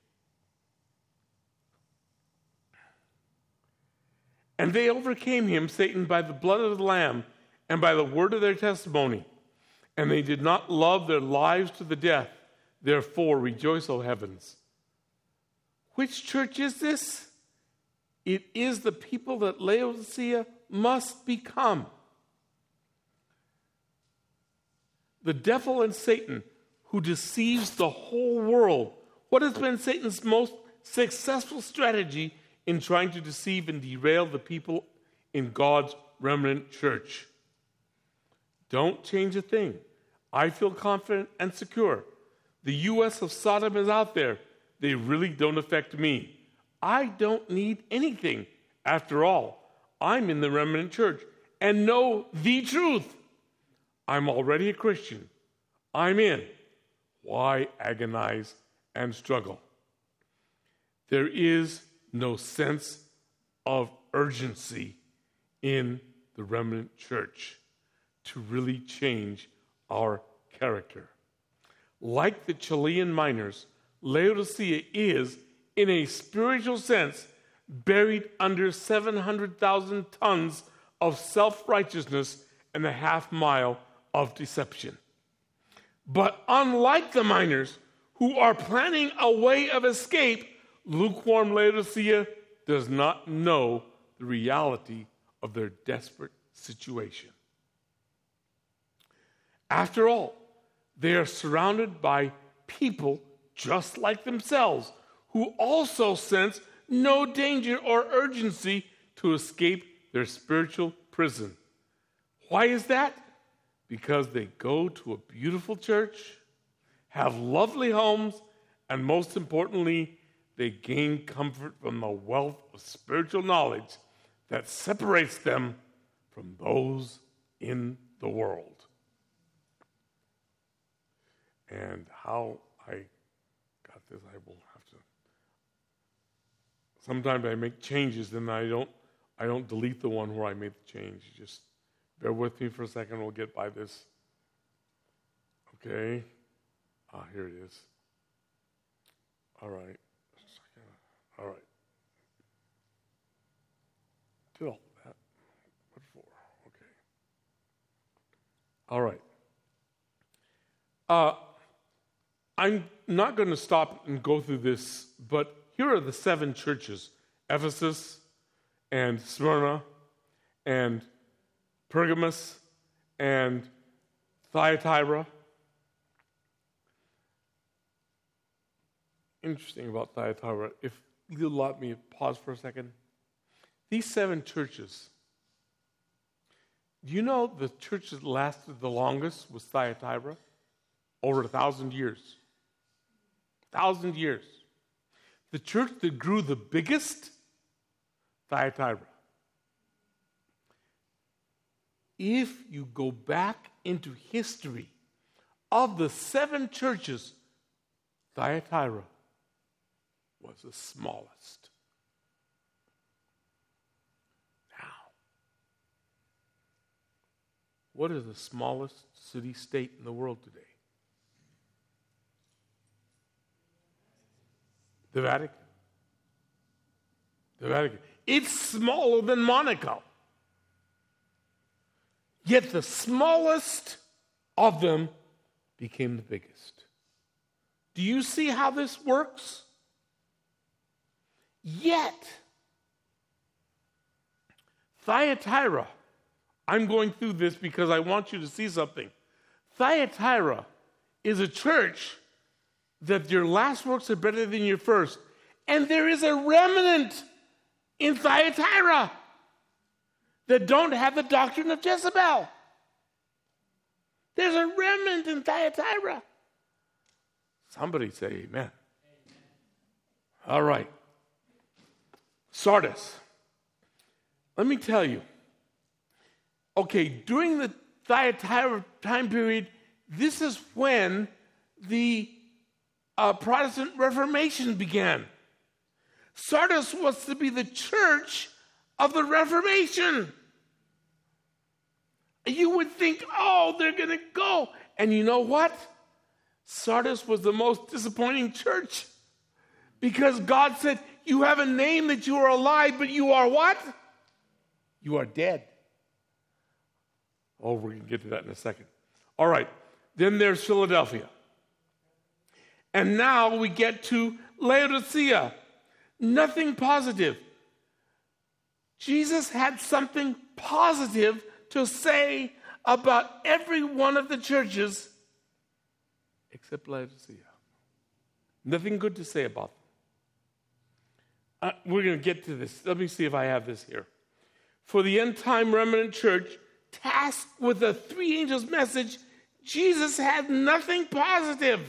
And they overcame him, Satan, by the blood of the Lamb and by the word of their testimony. And they did not love their lives to the death. Therefore, rejoice, O heavens. Which church is this? It is the people that Laodicea must become. The devil and Satan, who deceives the whole world. What has been Satan's most successful strategy in trying to deceive and derail the people in God's remnant church? Don't change a thing. I feel confident and secure. The U.S. of Sodom is out there. They really don't affect me. I don't need anything. After all, I'm in the remnant church and know the truth. I'm already a Christian. I'm in. Why agonize and struggle? There is no sense of urgency in the remnant church to really change our character. Like the Chilean miners, Laodicea is, in a spiritual sense, buried under 700,000 tons of self-righteousness and a half mile of deception. But unlike the miners, who are planning a way of escape, lukewarm Laodicea does not know the reality of their desperate situation. After all, they are surrounded by people just like themselves, who also sense no danger or urgency to escape their spiritual prison. Why is that? Because they go to a beautiful church, have lovely homes, and most importantly, they gain comfort from the wealth of spiritual knowledge that separates them from those in the world. And how I got this, I will have to. Sometimes I make changes, and I don't delete the one where I made the change. Just bear with me for a second. We'll get by this. Okay. Here it is. All right. All right. Did all that. What for? Okay. All right. I'm not going to stop and go through this, but here are the 7 churches: Ephesus and Smyrna and Pergamos and Thyatira. Interesting about Thyatira. If you'll let me pause for a second. These 7 churches, do you know the church that lasted the longest was Thyatira? Over 1,000 years. 1,000 years. The church that grew the biggest, Thyatira. If you go back into history, of the 7 churches, Thyatira was the smallest. Now, what is the smallest city-state in the world today? The Vatican. The Vatican. It's smaller than Monaco. Yet the smallest of them became the biggest. Do you see how this works? Yet, Thyatira, I'm going through this because I want you to see something. Thyatira is a church that your last works are better than your first. And there is a remnant in Thyatira that don't have the doctrine of Jezebel. There's a remnant in Thyatira. Somebody say amen. Amen. All right. Sardis. Let me tell you. Okay, during the Thyatira time period, this is when the Protestant Reformation began. Sardis was to be the church of the Reformation. You would think, oh, they're going to go. And you know what? Sardis was the most disappointing church. Because God said, you have a name that you are alive, but you are what? You are dead. Oh, we're going to get to that in a second. All right. Then there's Philadelphia. And now we get to Laodicea. Nothing positive. Jesus had something positive to say about every one of the churches except Laodicea. Nothing good to say about them. We're going to get to this. Let me see if I have this here. For the end-time remnant church, tasked with a 3 angels message, Jesus had nothing positive.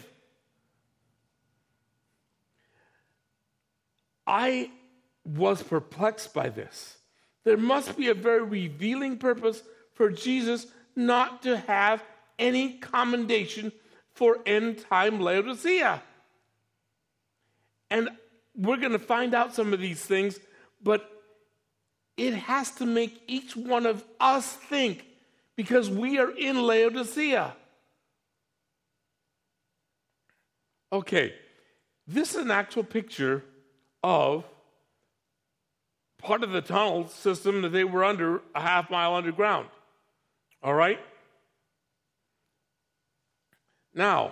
I was perplexed by this. There must be a very revealing purpose for Jesus not to have any commendation for end-time Laodicea. And we're going to find out some of these things, but it has to make each one of us think, because we are in Laodicea. Okay, this is an actual picture of part of the tunnel system that they were under, a half-mile underground. All right? Now,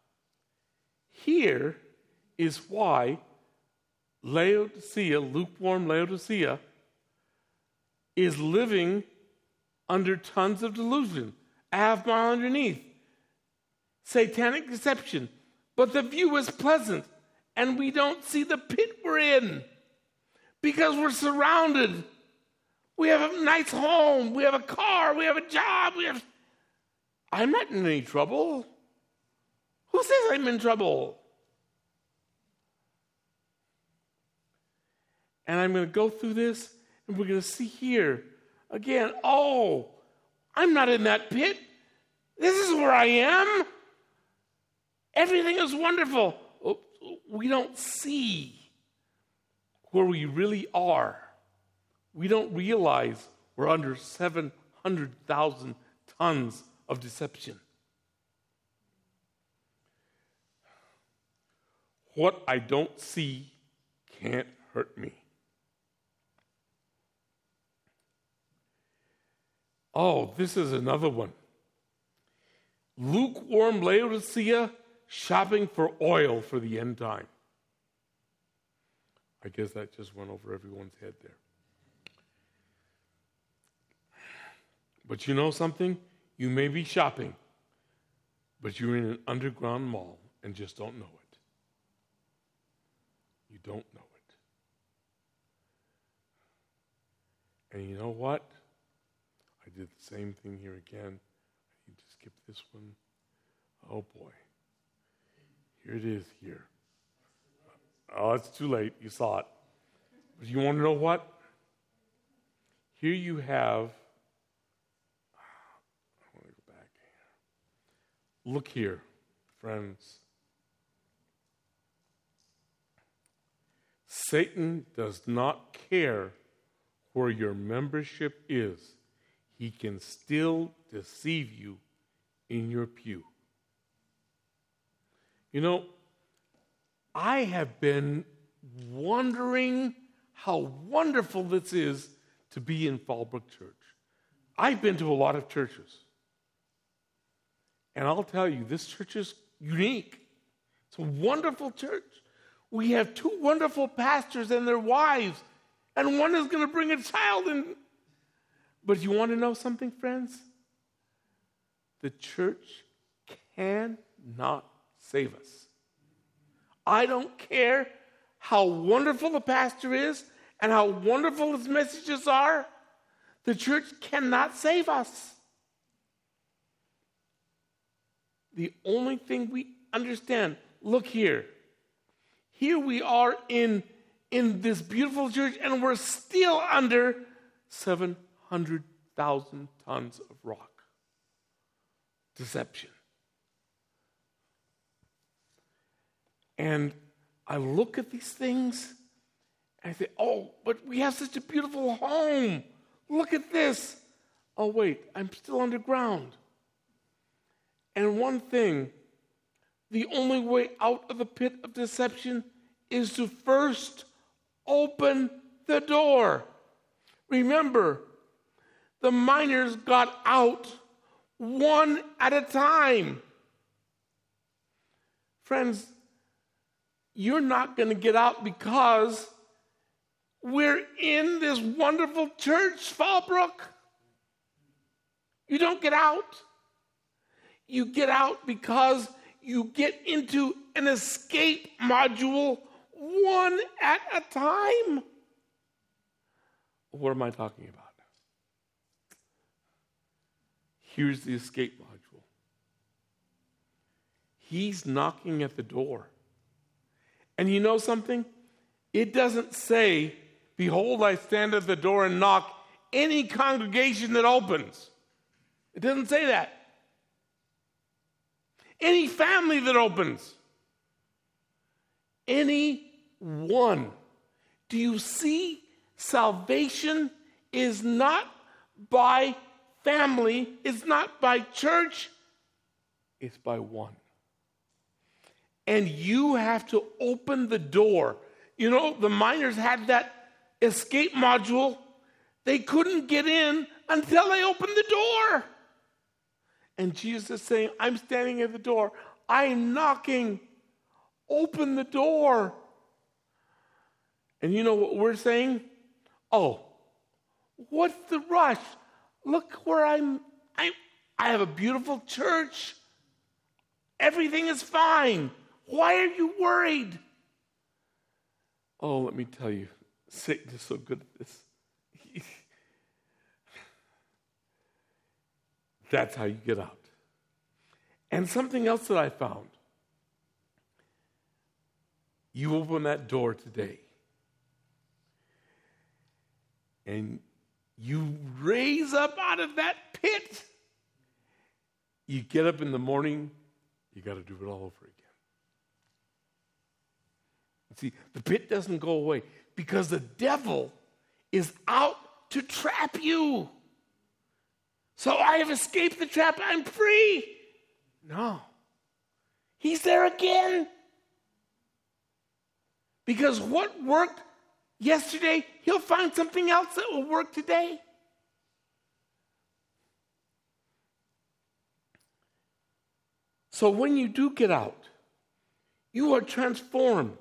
here is why Laodicea, lukewarm Laodicea, is living under tons of delusion, a half-mile underneath. Satanic deception. But the view is pleasant, and we don't see the pit we're in because we're surrounded. We have a nice home. We have a car. We have a job. I'm not in any trouble. Who says I'm in trouble? And I'm going to go through this, and we're going to see here again, oh, I'm not in that pit. This is where I am. Everything is wonderful. We don't see where we really are. We don't realize we're under 700,000 tons of deception. What I don't see can't hurt me. Oh, this is another one. Lukewarm Laodicea shopping for oil for the end time. I guess that just went over everyone's head there. But you know something? You may be shopping, but you're in an underground mall and just don't know it. You don't know it. And you know what? I did the same thing here again. I need to skip this one. Oh boy. Here it is here. Oh, it's too late. You saw it. But you want to know what? Here you have, I want to go back here. Look here, friends. Satan does not care where your membership is. He can still deceive you in your pew. You know, I have been wondering how wonderful this is to be in Fallbrook Church. I've been to a lot of churches. And I'll tell you, this church is unique. It's a wonderful church. We have two wonderful pastors and their wives, and one is going to bring a child in. But you want to know something, friends? The church cannot save us. I don't care how wonderful the pastor is and how wonderful his messages are. The church cannot save us. The only thing we understand, look here. Here we are in this beautiful church, and we're still under 700,000 tons of rock. Deception. And I look at these things, and I say, oh, but we have such a beautiful home. Look at this. Oh, wait, I'm still underground. And one thing, the only way out of the pit of deception is to first open the door. Remember, the miners got out one at a time. Friends, you're not going to get out because we're in this wonderful church, Fallbrook. You don't get out. You get out because you get into an escape module one at a time. What am I talking about? Here's the escape module. He's knocking at the door. And you know something? It doesn't say, behold, I stand at the door and knock, any congregation that opens. It doesn't say that. Any family that opens. Any one. Do you see? Salvation is not by family. It's not by church. It's by one. And you have to open the door. You know, the miners had that escape module. They couldn't get in until they opened the door. And Jesus is saying, I'm standing at the door. I am knocking. Open the door. And you know what we're saying? Oh, what's the rush? Look where I have a beautiful church. Everything is fine. Why are you worried? Oh, let me tell you, Satan is so good at this. That's how you get out. And something else that I found. You open that door today. And you raise up out of that pit. You get up in the morning, you got to do it all over again. See, the pit doesn't go away because the devil is out to trap you. So I have escaped the trap. I'm free. No. He's there again. Because what worked yesterday, he'll find something else that will work today. So when you do get out, you are transformed.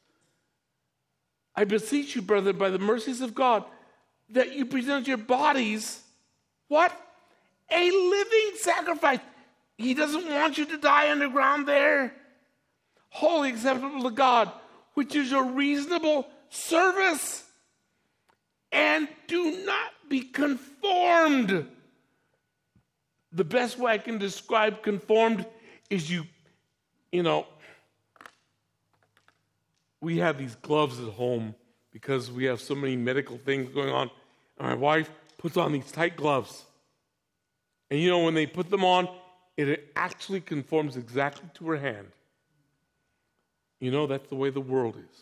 I beseech you, brother, by the mercies of God, that you present your bodies, what? A living sacrifice. He doesn't want you to die underground there. Holy, acceptable to God, which is your reasonable service. And do not be conformed. The best way I can describe conformed is we have these gloves at home because we have so many medical things going on. And my wife puts on these tight gloves. And when they put them on, it actually conforms exactly to her hand. That's the way the world is.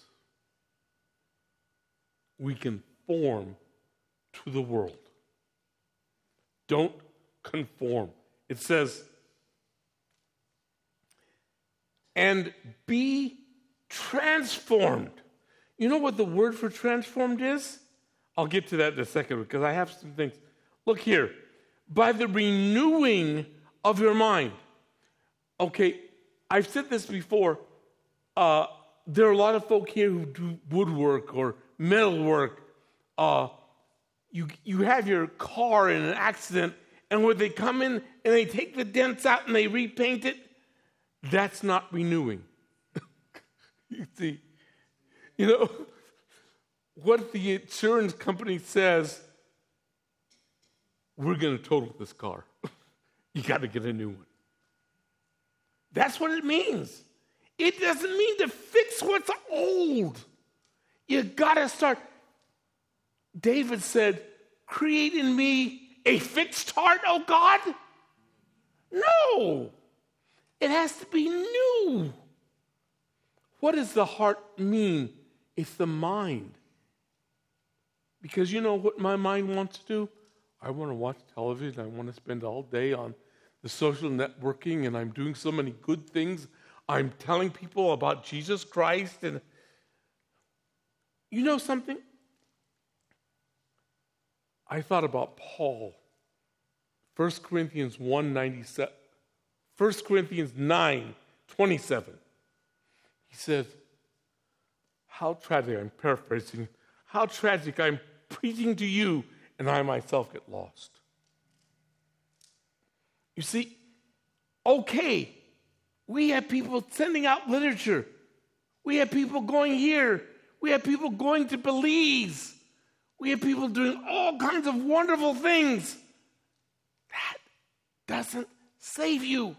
We conform to the world. Don't conform. It says, and be transformed. You know what the word for transformed is? I'll get to that in a second because I have some things. Look here. By the renewing of your mind. Okay, I've said this before. There are a lot of folk here who do woodwork or metal work. You have your car in an accident, and when they come in and they take the dents out and they repaint it, that's not renewing. You see, what the insurance company says, we're going to total this car. You got to get a new one. That's what it means. It doesn't mean to fix what's old. You got to start. David said, create in me a fixed heart, oh God. No. It has to be new. What does the heart mean? It's the mind. Because you know what my mind wants to do? I want to watch television. I want to spend all day on the social networking, and I'm doing so many good things. I'm telling people about Jesus Christ. And you know something? I thought about Paul. 1 Corinthians 1:97. 1 Corinthians 9:27. He said, how tragic, I'm paraphrasing, how tragic I'm preaching to you and I myself get lost. You see, okay, we have people sending out literature. We have people going here. We have people going to Belize. We have people doing all kinds of wonderful things. That doesn't save you.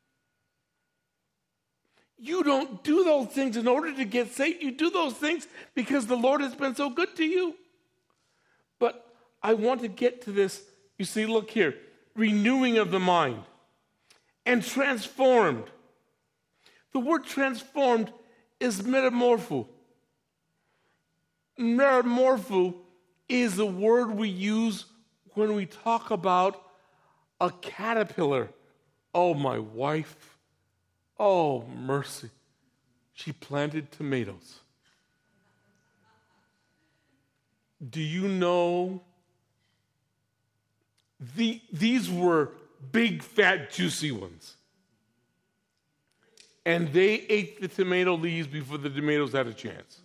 You don't do those things in order to get saved. You do those things because the Lord has been so good to you. But I want to get to this. You see, look here. Renewing of the mind. And transformed. The word transformed is metamorpho. Metamorpho is the word we use when we talk about a caterpillar. Oh, my wife. Oh, mercy. She planted tomatoes. Do you know these were big, fat, juicy ones? And they ate the tomato leaves before the tomatoes had a chance.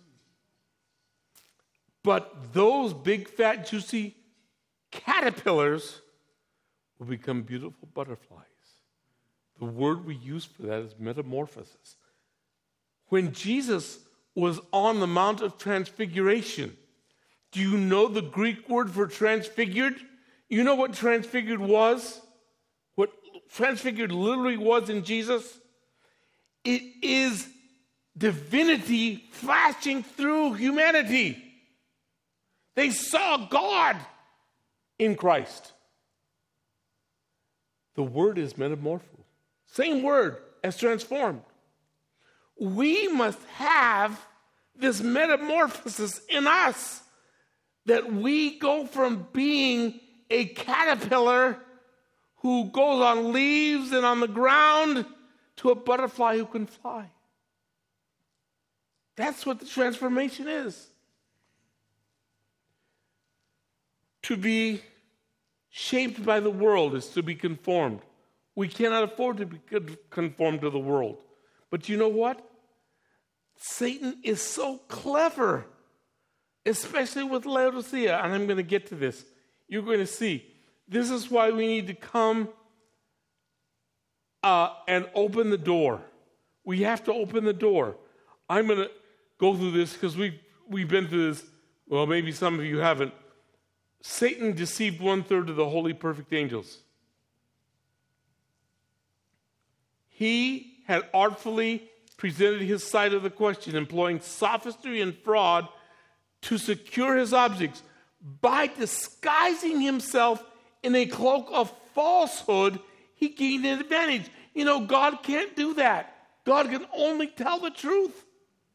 But those big, fat, juicy caterpillars will become beautiful butterflies. The word we use for that is metamorphosis. When Jesus was on the Mount of Transfiguration, do you know the Greek word for transfigured? You know what transfigured was? What transfigured literally was in Jesus? It is divinity flashing through humanity. They saw God in Christ. The word is metamorpho. Same word as transformed. We must have this metamorphosis in us that we go from being a caterpillar who goes on leaves and on the ground to a butterfly who can fly. That's what the transformation is. To be shaped by the world is to be conformed. We cannot afford to be conformed to the world. But you know what? Satan is so clever, especially with Laodicea, and I'm going to get to this. You're going to see. This is why we need to come and open the door. We have to open the door. I'm going to go through this because we've been through this. Well, maybe some of you haven't. Satan deceived 1/3 of the holy, perfect angels. He had artfully presented his side of the question, employing sophistry and fraud to secure his objects. By disguising himself in a cloak of falsehood, he gained an advantage. You know, God can't do that. God can only tell the truth.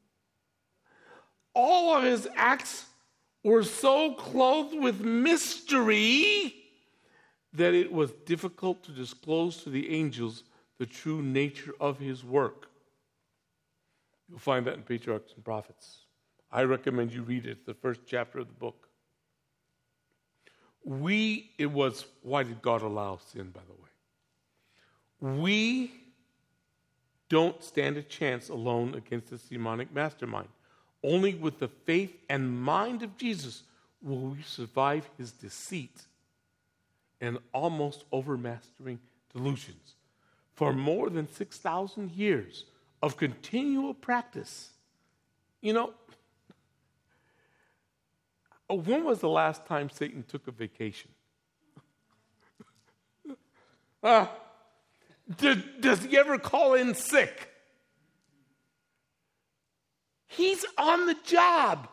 All of his acts were so clothed with mystery that it was difficult to disclose to the angels the true nature of his work. You'll find that in Patriarchs and Prophets. I recommend you read it, the first chapter of the book. Why did God allow sin, by the way? We don't stand a chance alone against this demonic mastermind. Only with the faith and mind of Jesus will we survive his deceit and almost overmastering delusions. For more than 6,000 years of continual practice. You know, when was the last time Satan took a vacation? Does he ever call in sick? He's on the job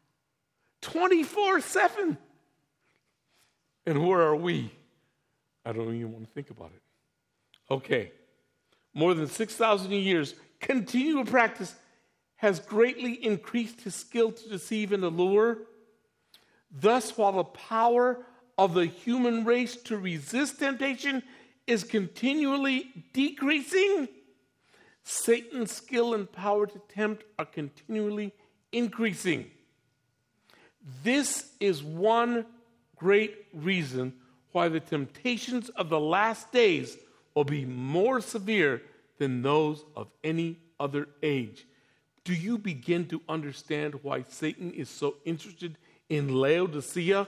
24/7. And where are we? I don't even want to think about it. Okay. More than 6,000 years, continual practice has greatly increased his skill to deceive and allure. Thus, while the power of the human race to resist temptation is continually decreasing, Satan's skill and power to tempt are continually increasing. This is one great reason why the temptations of the last days will be more severe than those of any other age. Do you begin to understand why Satan is so interested in Laodicea?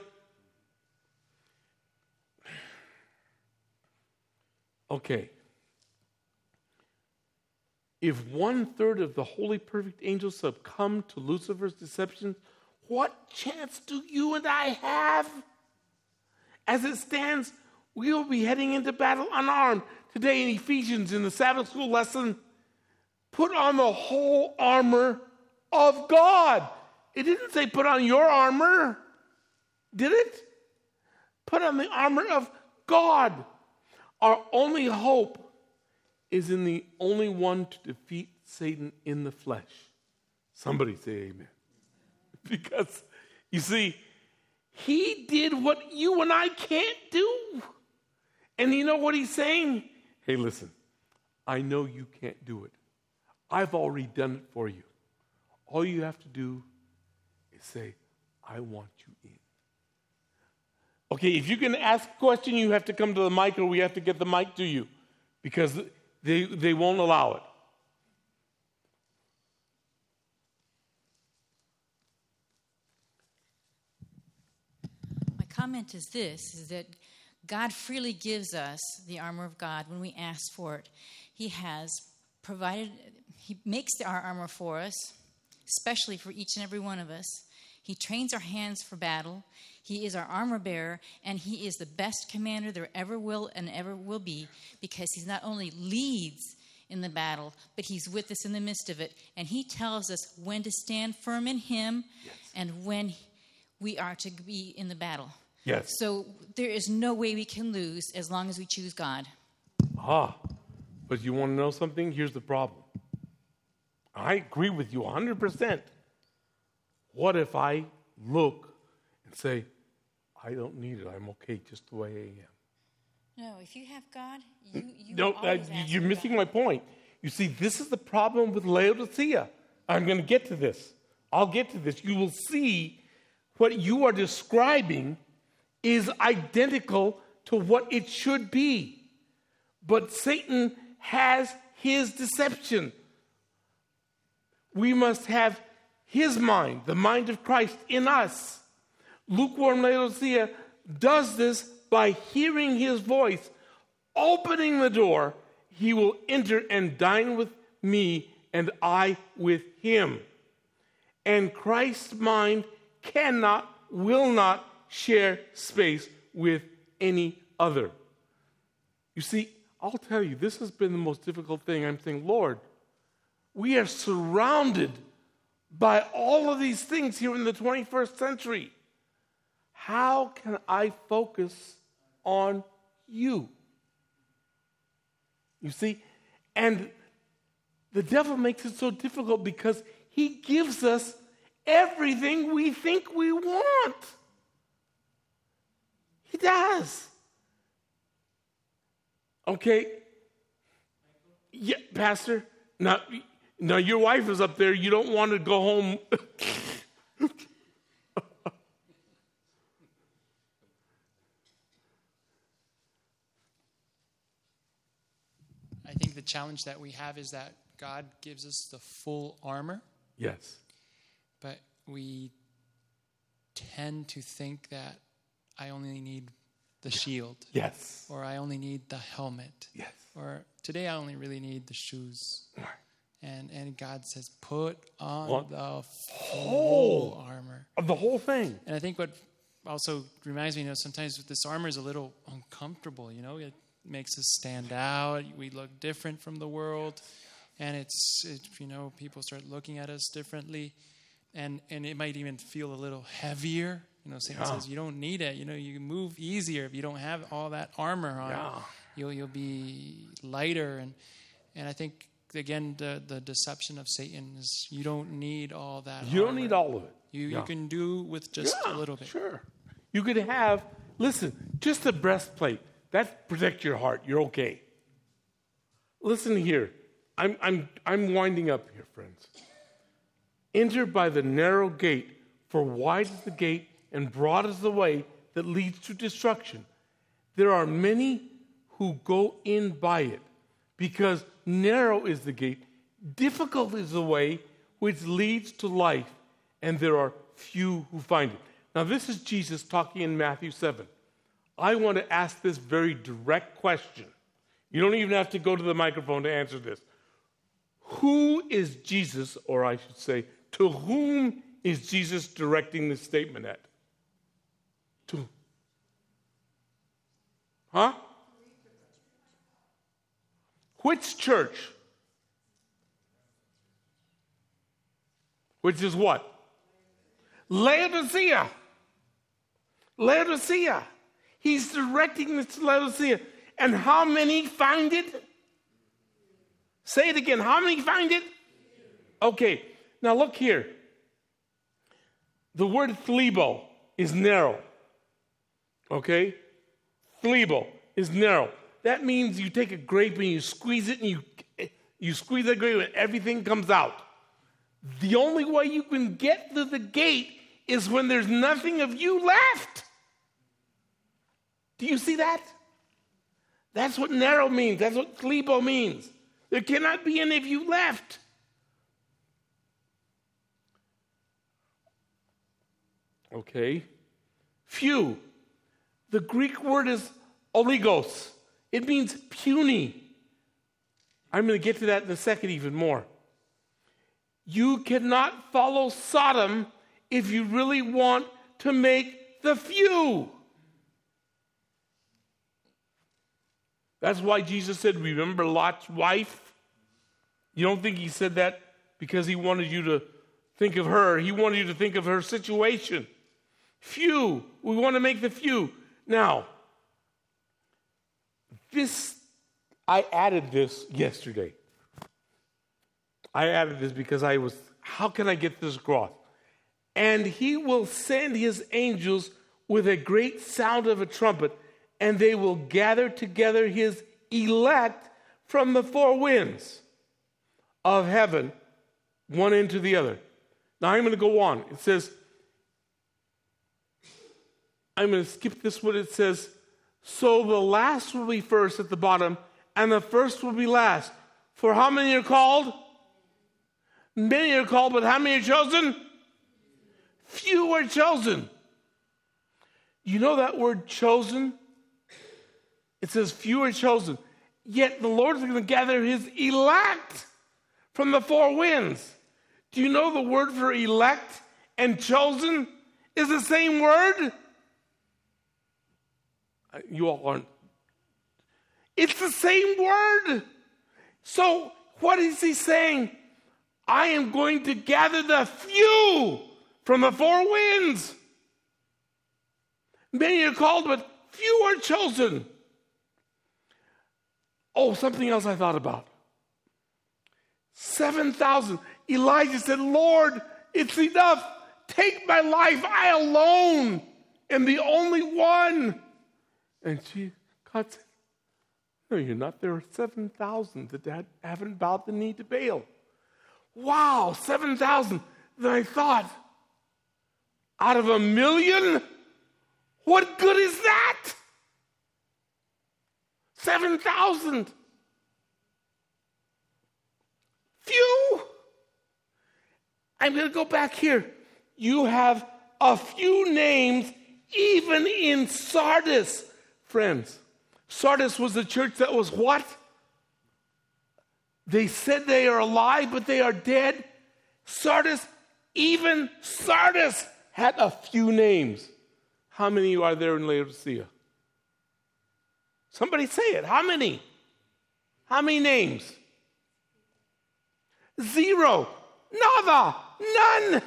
Okay. If 1/3 of the holy perfect angels succumb to Lucifer's deceptions, what chance do you and I have? As it stands, we will be heading into battle unarmed. Today in Ephesians, in the Sabbath school lesson, put on the whole armor of God. It didn't say put on your armor, did it? Put on the armor of God. Our only hope is in the only one to defeat Satan in the flesh. Somebody say amen. Because, you see, he did what you and I can't do. And you know what he's saying? Hey, listen, I know you can't do it. I've already done it for you. All you have to do is say, I want you in. Okay, if you can ask a question, you have to come to the mic or we have to get the mic to you because they won't allow it. My comment is this, is that God freely gives us the armor of God when we ask for it. He has provided, he makes our armor for us, especially for each and every one of us. He trains our hands for battle. He is our armor bearer, and he is the best commander there ever will and ever will be, because he not only leads in the battle, but he's with us in the midst of it, and he tells us when to stand firm in him and when we are to be in the battle. Yes. So there is no way we can lose as long as we choose God. But you want to know something? Here's the problem. I agree with you 100%. What if I look and say, I don't need it. I'm okay just the way I am. No, if you have God, you No, always ask you're for missing God. my point. You see, this is the problem with Laodicea. I'm going to get to this. I'll get to this. You will see what you are describing is identical to what it should be. But Satan has his deception. We must have his mind, the mind of Christ in us. Lukewarm Laodicea does this by hearing his voice, opening the door. he will enter and dine with me, and I with him. And Christ's mind will not share space with any other. You see, I'll tell you, this has been the most difficult thing. I'm saying, Lord, we are surrounded by all of these things here in the 21st century. How can I focus on you? You see? And the devil makes it so difficult because he gives us everything we think we want. He does. Okay. Yeah, Pastor. Now your wife is up there. You don't want to go home. I think the challenge that we have is that God gives us the full armor. Yes. But we tend to think that I only need the shield. Yes. Or I only need the helmet. Yes. Or today I only really need the shoes. Right. And God says, put on the whole full armor. Of the whole thing. And I think what also reminds me, sometimes this armor is a little uncomfortable, It makes us stand out. We look different from the world. And people start looking at us differently. And it might even feel a little heavier. Satan says you don't need it. You can move easier if you don't have all that armor on. Yeah. You'll be lighter. And I think, again, the deception of Satan is you don't need all that You don't armor. need all of it. You can do with just a little bit. Sure. You could have, just a breastplate. That protects your heart. You're okay. Listen here. I'm winding up here, friends. Enter by the narrow gate, for wide is the gate and broad is the way that leads to destruction. There are many who go in by it, because narrow is the gate, difficult is the way which leads to life, and there are few who find it. Now, this is Jesus talking in Matthew 7. I want to ask this very direct question. You don't even have to go to the microphone to answer this. Who is Jesus, or I should say, to whom is Jesus directing this statement at? To? Huh? Which church? Which is what? Laodicea. Laodicea. He's directing this to Laodicea. And how many find it? Say it again. How many find it? Okay. Now look here. The word thlebo is narrow. Okay? Thlebo is narrow. That means you take a grape and you squeeze it, and you squeeze that grape and everything comes out. The only way you can get to the gate is when there's nothing of you left. Do you see that? That's what narrow means. That's what thlebo means. There cannot be any of you left. Okay. Few. The Greek word is oligos. It means puny. I'm going to get to that in a second even more. You cannot follow Sodom if you really want to make the few. That's why Jesus said, remember Lot's wife? You don't think he said that because he wanted you to think of her. He wanted you to think of her situation. Few. We want to make the few. Now, I added this yesterday. I added this because how can I get this across? And he will send his angels with a great sound of a trumpet, and they will gather together his elect from the four winds of heaven, one into the other. Now I'm going to go on. It says, I'm going to skip this one. It says, so the last will be first at the bottom, and the first will be last. For how many are called? Many are called, but how many are chosen? Few are chosen. You know that word chosen? It says few are chosen. Yet the Lord is going to gather his elect from the four winds. Do you know the word for elect and chosen is the same word? You all aren't. It's the same word. So what is he saying? I am going to gather the few from the four winds. Many are called, but few are chosen. Oh, something else I thought about. 7,000. Elijah said, Lord, it's enough. Take my life. I alone am the only one. And God said, no, you're not. There are 7,000 that haven't bowed the knee to Baal. Wow, 7,000. Then I thought, out of 1 million, what good is that? 7,000. Few. I'm going to go back here. You have a few names even in Sardis. Friends, Sardis was a church that was what? They said they are alive, but they are dead. Sardis, even Sardis had a few names. How many are there in Laodicea? Somebody say it. How many? How many names? 0. Nada. None.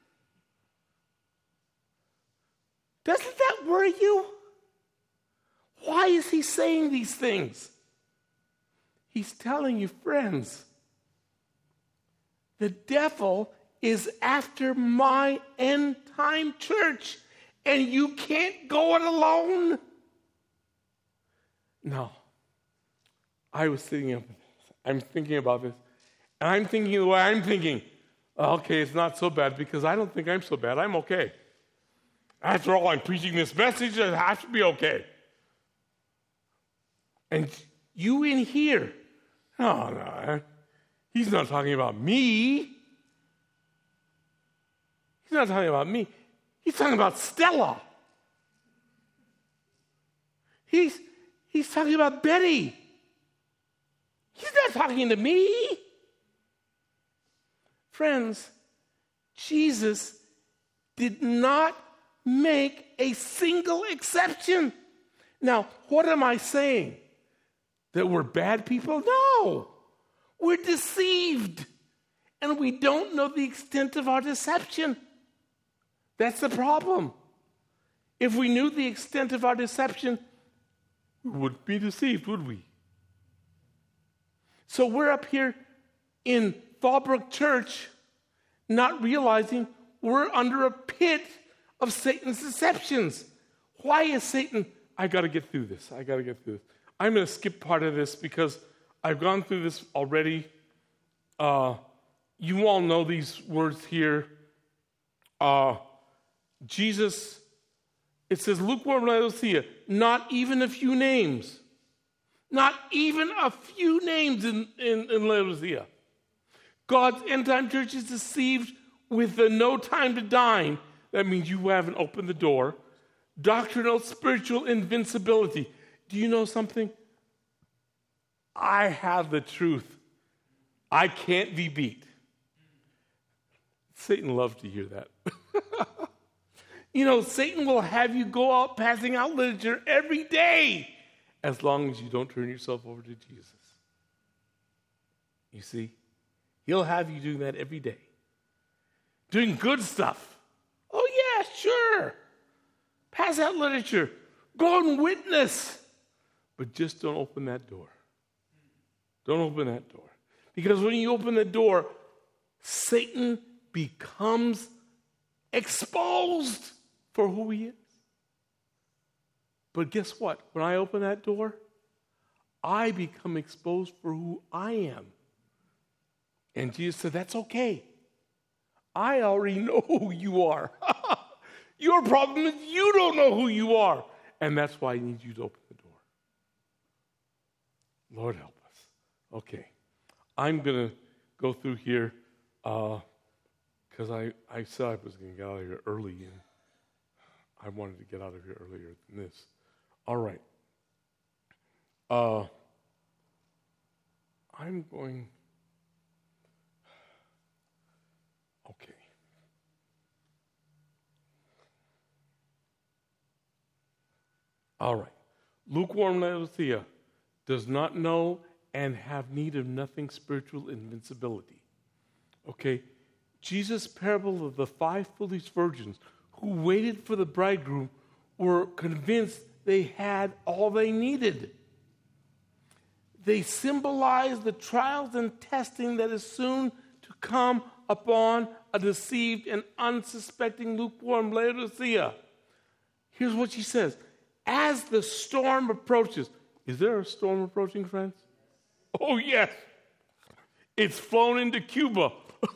Doesn't that worry you? Why is he saying these things? He's telling you, friends, the devil is after my end-time church, and you can't go it alone. No. I'm thinking about this, and I'm thinking the way I'm thinking. Okay, it's not so bad because I don't think I'm so bad. I'm okay. After all, I'm preaching this message. I have to be okay. And you in here, no, he's not talking about me. He's not talking about me. He's talking about Stella. He's talking about Betty. He's not talking to me. Friends, Jesus did not make a single exception. Now, what am I saying? That we're bad people? No. We're deceived. And we don't know the extent of our deception. That's the problem. If we knew the extent of our deception, we wouldn't be deceived, would we? So we're up here in Fallbrook Church not realizing we're under a pit of Satan's deceptions. Why is Satan? I got to get through this. I'm going to skip part of this because I've gone through this already. You all know these words here. Jesus, it says, lukewarm Laodicea, not even a few names. Not even a few names in Laodicea. God's end-time church is deceived with the no time to dine. That means you haven't opened the door. Doctrinal, spiritual invincibility. Do you know something? I have the truth. I can't be beat. Satan loves to hear that. You know, Satan will have you go out passing out literature every day as long as you don't turn yourself over to Jesus. You see? He'll have you doing that every day. Doing good stuff. Oh, yeah, sure. Pass out literature. Go and witness. But just don't open that door. Don't open that door. Because when you open the door, Satan becomes exposed for who he is. But guess what? When I open that door, I become exposed for who I am. And Jesus said, that's okay. I already know who you are. Your problem is you don't know who you are. And that's why I need you to open the door. Lord help us. Okay. I'm going to go through here because I said I was going to get out of here early. And I wanted to get out of here earlier than this. All right. I'm going. Okay. All right. Lukewarm Laodicea does not know and have need of nothing spiritual invincibility. Okay? Jesus' parable of the 5 foolish virgins who waited for the bridegroom were convinced they had all they needed. They symbolize the trials and testing that is soon to come upon a deceived and unsuspecting lukewarm Laodicea. Here's what she says. As the storm approaches, is there a storm approaching, friends? Oh, yes. It's flown into Cuba.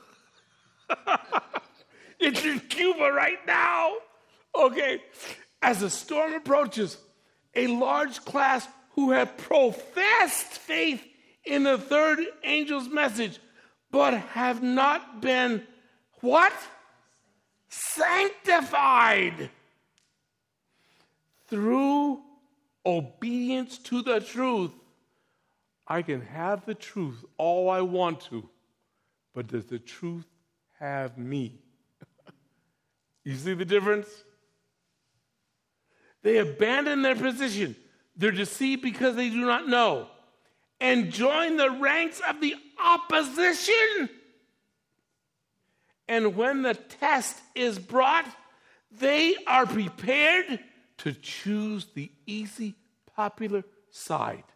It's in Cuba right now. Okay. As the storm approaches, a large class who have professed faith in the third angel's message, but have not been, what? Sanctified through obedience to the truth. I can have the truth all I want to, but does the truth have me? You see the difference? They abandon their position. They're deceived because they do not know, and join the ranks of the opposition. And when the test is brought, they are prepared to choose the easy, popular side.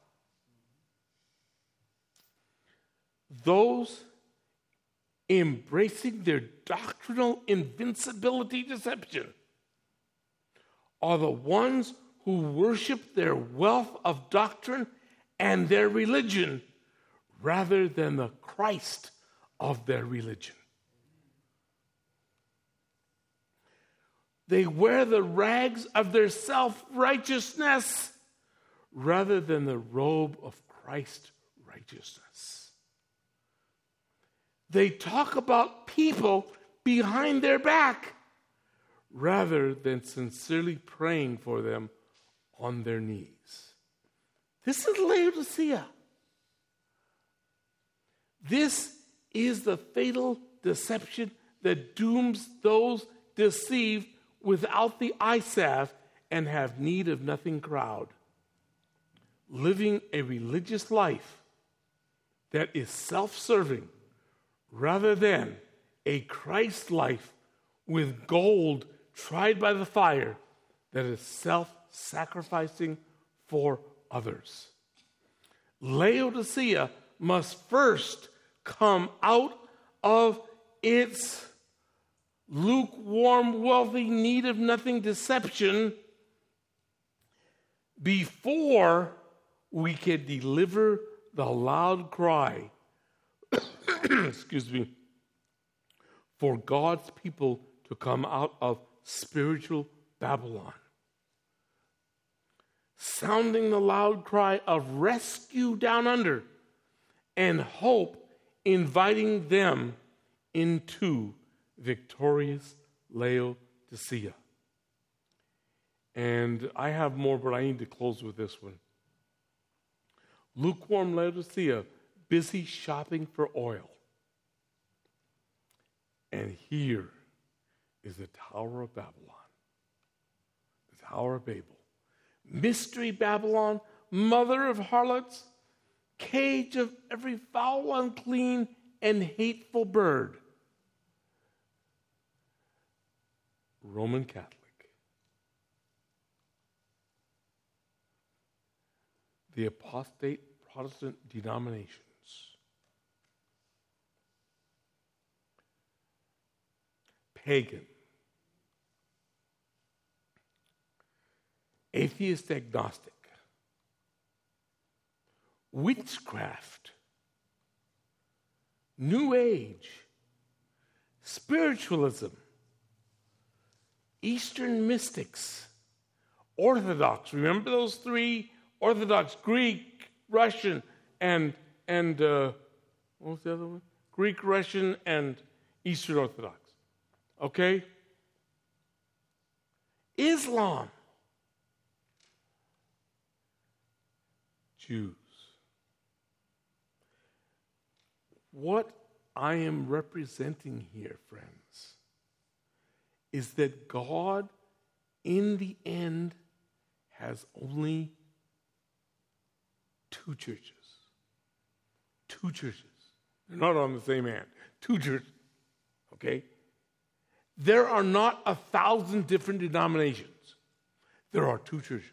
Those embracing their doctrinal invincibility deception are the ones who worship their wealth of doctrine and their religion rather than the Christ of their religion. They wear the rags of their self-righteousness rather than the robe of Christ's righteousness. They talk about people behind their back rather than sincerely praying for them on their knees. This is Laodicea. This is the fatal deception that dooms those deceived without the eye salve and have need of nothing crowd. Living a religious life that is self-serving rather than a Christ life with gold tried by the fire that is self-sacrificing for others. Laodicea must first come out of its lukewarm, wealthy, need of nothing deception before we can deliver the loud cry, excuse me, for God's people to come out of spiritual Babylon. Sounding the loud cry of rescue down under and hope, inviting them into victorious Laodicea. And I have more, but I need to close with this one. Lukewarm Laodicea, busy shopping for oil. And here is the Tower of Babylon, the Tower of Babel. Mystery Babylon, mother of harlots, cage of every foul, unclean, and hateful bird. Roman Catholic. The apostate Protestant denominations. Pagan. Atheist agnostic. Witchcraft. New Age. Spiritualism. Eastern mystics. Orthodox. Remember those three? Orthodox, Greek, Russian, and what was the other one? Greek, Russian, and Eastern Orthodox. Okay? Islam. Jews. what I am representing here, friends, is that God, in the end, has only two churches. Two churches. They're not on the same hand. Two churches. Okay? There are not 1,000 different denominations. There are two churches.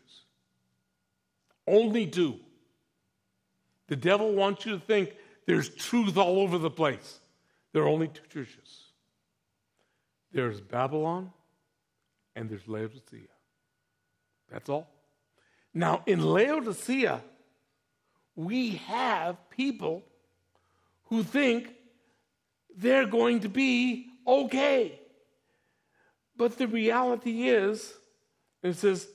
Only two. The devil wants you to think there's truth all over the place. There are only two churches. There's Babylon and there's Laodicea. That's all. Now, in Laodicea, we have people who think they're going to be okay. But the reality is, it says,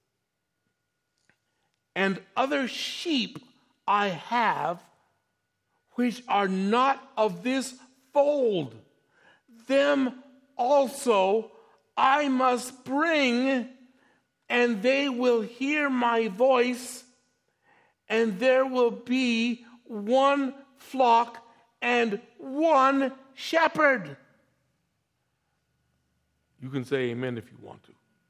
and other sheep I have, which are not of this fold. Them also I must bring, and they will hear my voice, and there will be one flock and one shepherd. You can say amen if you want to.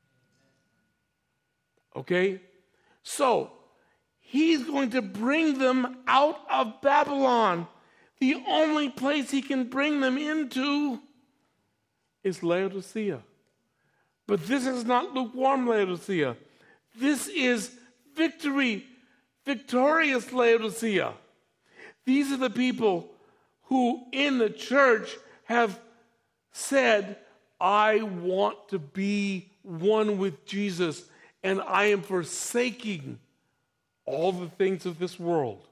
Okay? So, he's going to bring them out of Babylon. The only place he can bring them into is Laodicea. But this is not lukewarm Laodicea. This is victorious Laodicea. These are the people who in the church have said, I want to be one with Jesus, and I am forsaking all the things of this world.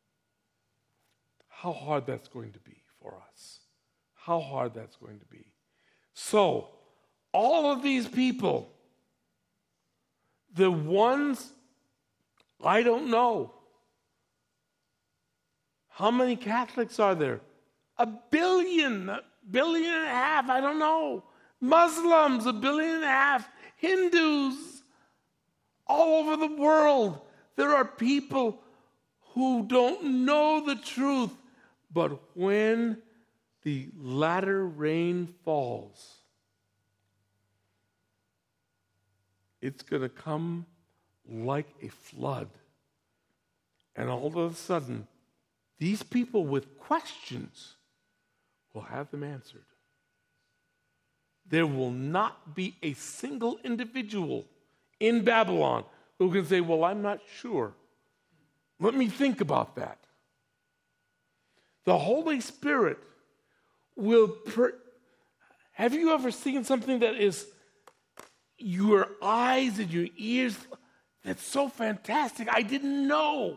How hard that's going to be for us. How hard that's going to be. So, all of these people, the ones, I don't know. How many Catholics are there? 1 billion, 1.5 billion, I don't know. Muslims, 1.5 billion. Hindus, all over the world. There are people who don't know the truth. But when the latter rain falls, it's going to come like a flood. And all of a sudden, these people with questions will have them answered. There will not be a single individual in Babylon who can say, well, I'm not sure. Let me think about that. The Holy Spirit will... Have you ever seen something that is your eyes and your ears? That's so fantastic. I didn't know.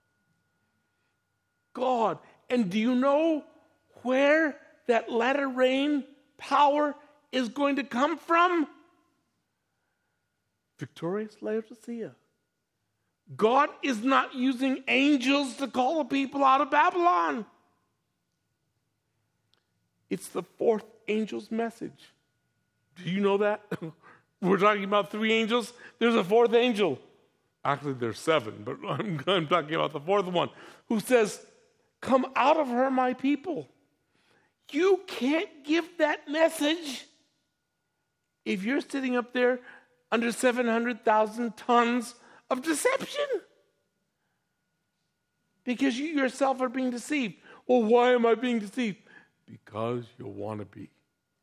God. And do you know where that latter rain power is going to come from? Victorious Laodicea. God is not using angels to call the people out of Babylon. It's the fourth angel's message. Do you know that? We're talking about 3 angels. There's a fourth angel. Actually, there's 7, but I'm talking about the fourth one, who says, come out of her, my people. You can't give that message if you're sitting up there under 700,000 tons of deception. Because you yourself are being deceived. Well, why am I being deceived? Because you want to be.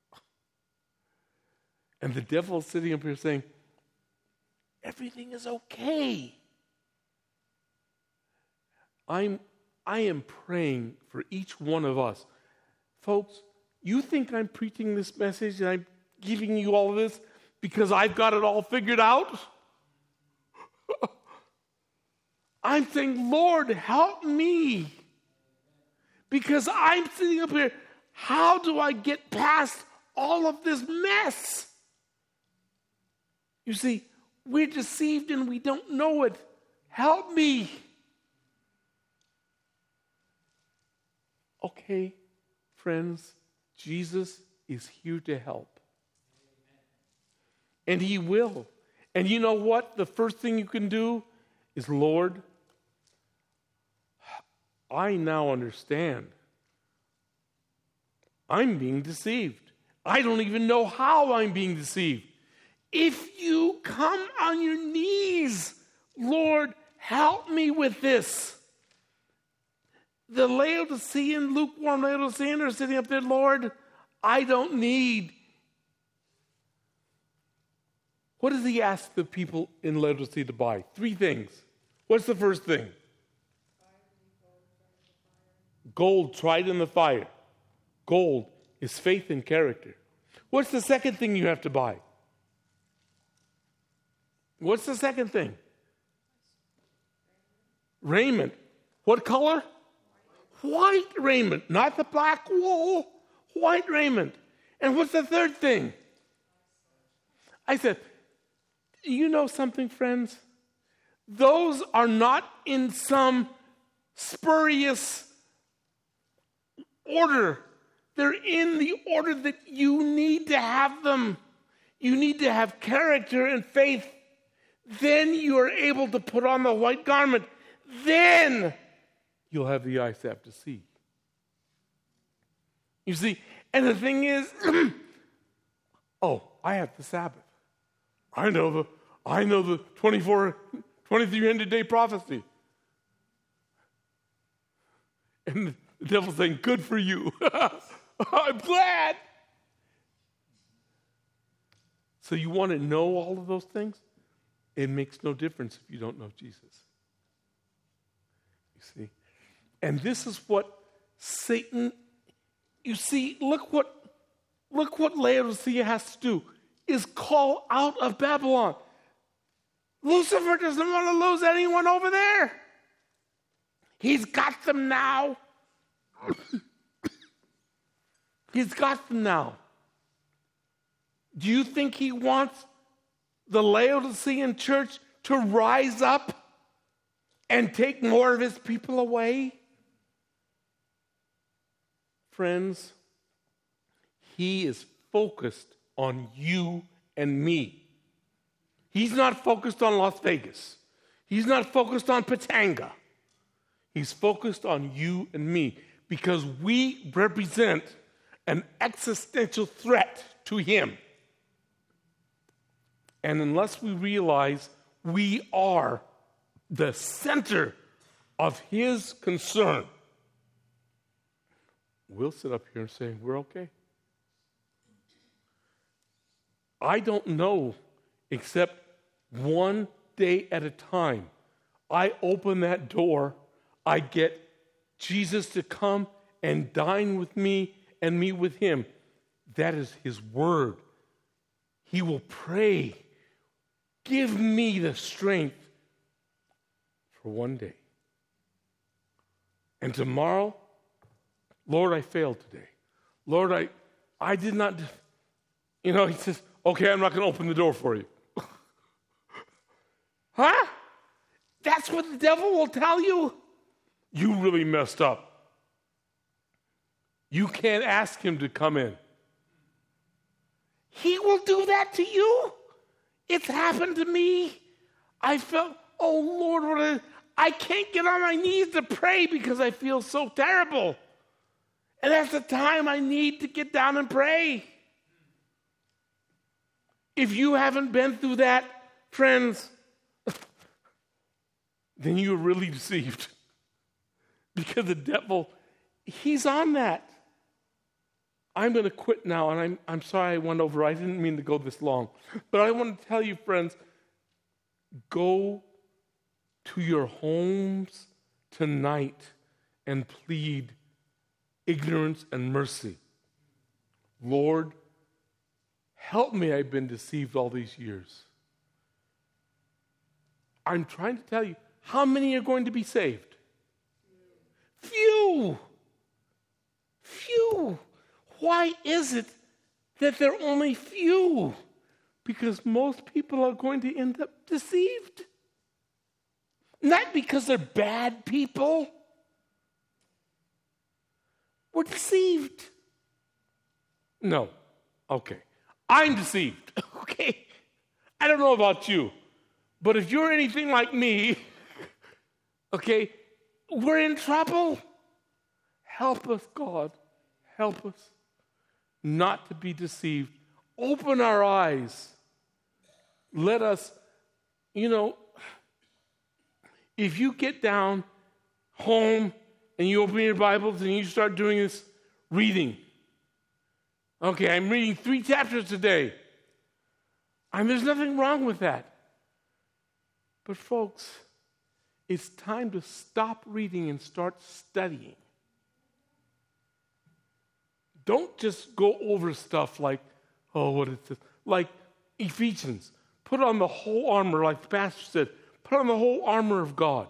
And the devil is sitting up here saying, everything is okay. I am praying for each one of us. Folks, you think I'm preaching this message and I'm giving you all of this because I've got it all figured out? I'm saying, Lord, help me. Because I'm sitting up here, how do I get past all of this mess? You see, we're deceived and we don't know it. Help me. Okay, friends, Jesus is here to help. And he will. And you know what? The first thing you can do is, Lord, I now understand I'm being deceived. I don't even know how I'm being deceived. If you come on your knees, Lord, help me with this. The Laodicean, lukewarm Laodicean are sitting up there, Lord, I don't need. What does he ask the people in Laodicea to buy? 3 things. What's the first thing? Gold tried in the fire. Gold is faith and character. What's the second thing you have to buy? What's the second thing? Raiment. What color? White raiment. Not the black wool. White raiment. And what's the third thing? I said, you know something, friends? Those are not in some spurious order. They're in the order that you need to have them. You need to have character and faith. Then you are able to put on the white garment. Then you'll have the eyes that have to see. You see, and the thing is, I have the Sabbath. I know the 2300-day prophecy. And the devil's saying, good for you. I'm glad. So you want to know all of those things? It makes no difference if you don't know Jesus. You see? And this is what Satan, you see, look what Laodicea has to do, is call out of Babylon. Lucifer doesn't want to lose anyone over there. He's got them now. He's got them now. Do you think he wants the Laodicean church to rise up and take more of his people away? Friends, he is focused on you and me. He's not focused on Las Vegas. He's not focused on Patanga. He's focused on you and me because we represent an existential threat to him. And unless we realize we are the center of his concern, we'll sit up here and say, we're okay. I don't know except one day at a time. I open that door, I get Jesus to come and dine with me and me with him. That is his word. He will pray. Give me the strength for one day. And tomorrow, Lord, I failed today. Lord, I did not, he says, okay, I'm not going to open the door for you. Huh? That's what the devil will tell you? You really messed up. You can't ask him to come in. He will do that to you. It's happened to me. I felt, oh Lord, I can't get on my knees to pray because I feel so terrible. And that's the time I need to get down and pray. If you haven't been through that, friends, then you're really deceived. Because the devil, he's on that. I'm going to quit now, and I'm sorry I went over. I didn't mean to go this long. But I want to tell you, friends, go to your homes tonight and plead ignorance and mercy. Lord, help me, I've been deceived all these years. I'm trying to tell you, how many are going to be saved? Few. Few. Why is it that there are only few? Because most people are going to end up deceived. Not because they're bad people. We're deceived. No. Okay. I'm deceived. Okay. I don't know about you. But if you're anything like me, okay, we're in trouble. Help us, God. Help us. not to be deceived. Open our eyes. Let us, if you get down home and you open your Bibles and you start doing this reading. Okay, I'm reading 3 chapters today. There's nothing wrong with that. But folks, it's time to stop reading and start studying. Don't just go over stuff like, what is this? Like Ephesians. Put on the whole armor, like the pastor said. Put on the whole armor of God.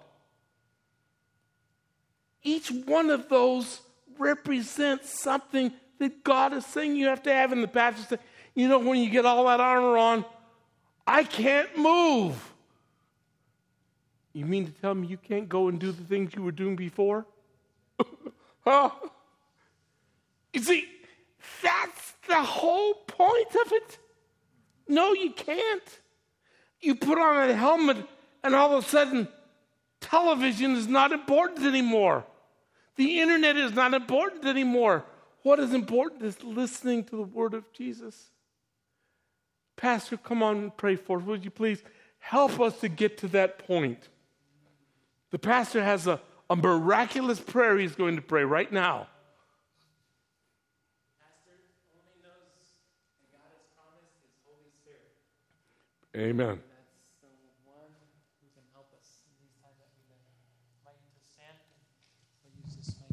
Each one of those represents something that God is saying you have to have. In the passage said, when you get all that armor on, I can't move. You mean to tell me you can't go and do the things you were doing before? Huh? You see, that's the whole point of it. No, you can't. You put on a helmet and all of a sudden, television is not important anymore. The internet is not important anymore. What is important is listening to the word of Jesus. Pastor, come on and pray for us. Would you please help us to get to that point? The pastor has a miraculous prayer he's going to pray right now. Pastor only knows that God has promised His Holy Spirit. Amen. That's the one who can help us in these times that we live in. I invite you to stand and we'll use this mic.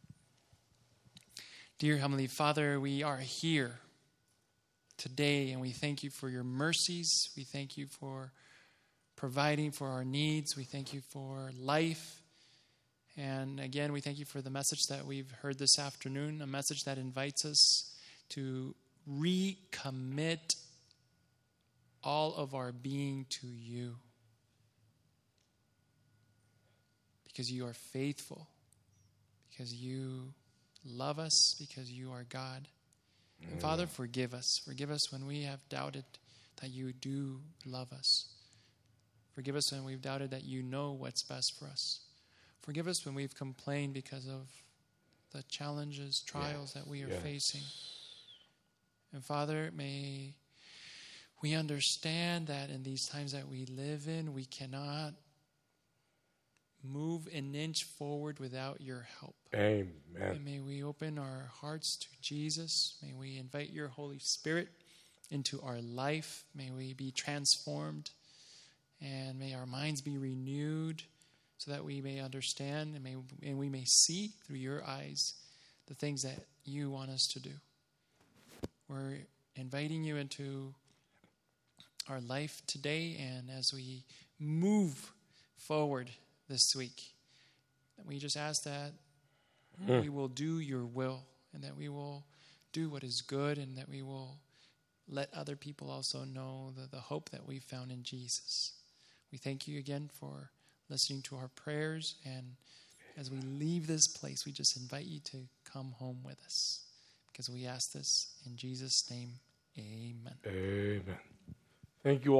Dear Heavenly Father, we are here today and we thank you for your mercies. We thank you for providing for our needs. We thank you for life. And again, we thank you for the message that we've heard this afternoon, a message that invites us to recommit all of our being to you. Because you are faithful, because you love us, because you are God. And Father, forgive us. Forgive us when we have doubted that you do love us. Forgive us when we've doubted that you know what's best for us. Forgive us when we've complained because of the challenges, trials that we are facing. And Father, may we understand that in these times that we live in, we cannot move an inch forward without your help. Amen. And may we open our hearts to Jesus. May we invite your Holy Spirit into our life. May we be transformed. And may our minds be renewed so that we may understand and we may see through your eyes the things that you want us to do. We're inviting you into our life today, and as we move forward this week, we just ask that we will do your will and that we will do what is good and that we will let other people also know the hope that we found in Jesus. We thank you again for listening to our prayers, and as we leave this place, we just invite you to come home with us because we ask this in Jesus' name. Amen. Amen. Thank you all.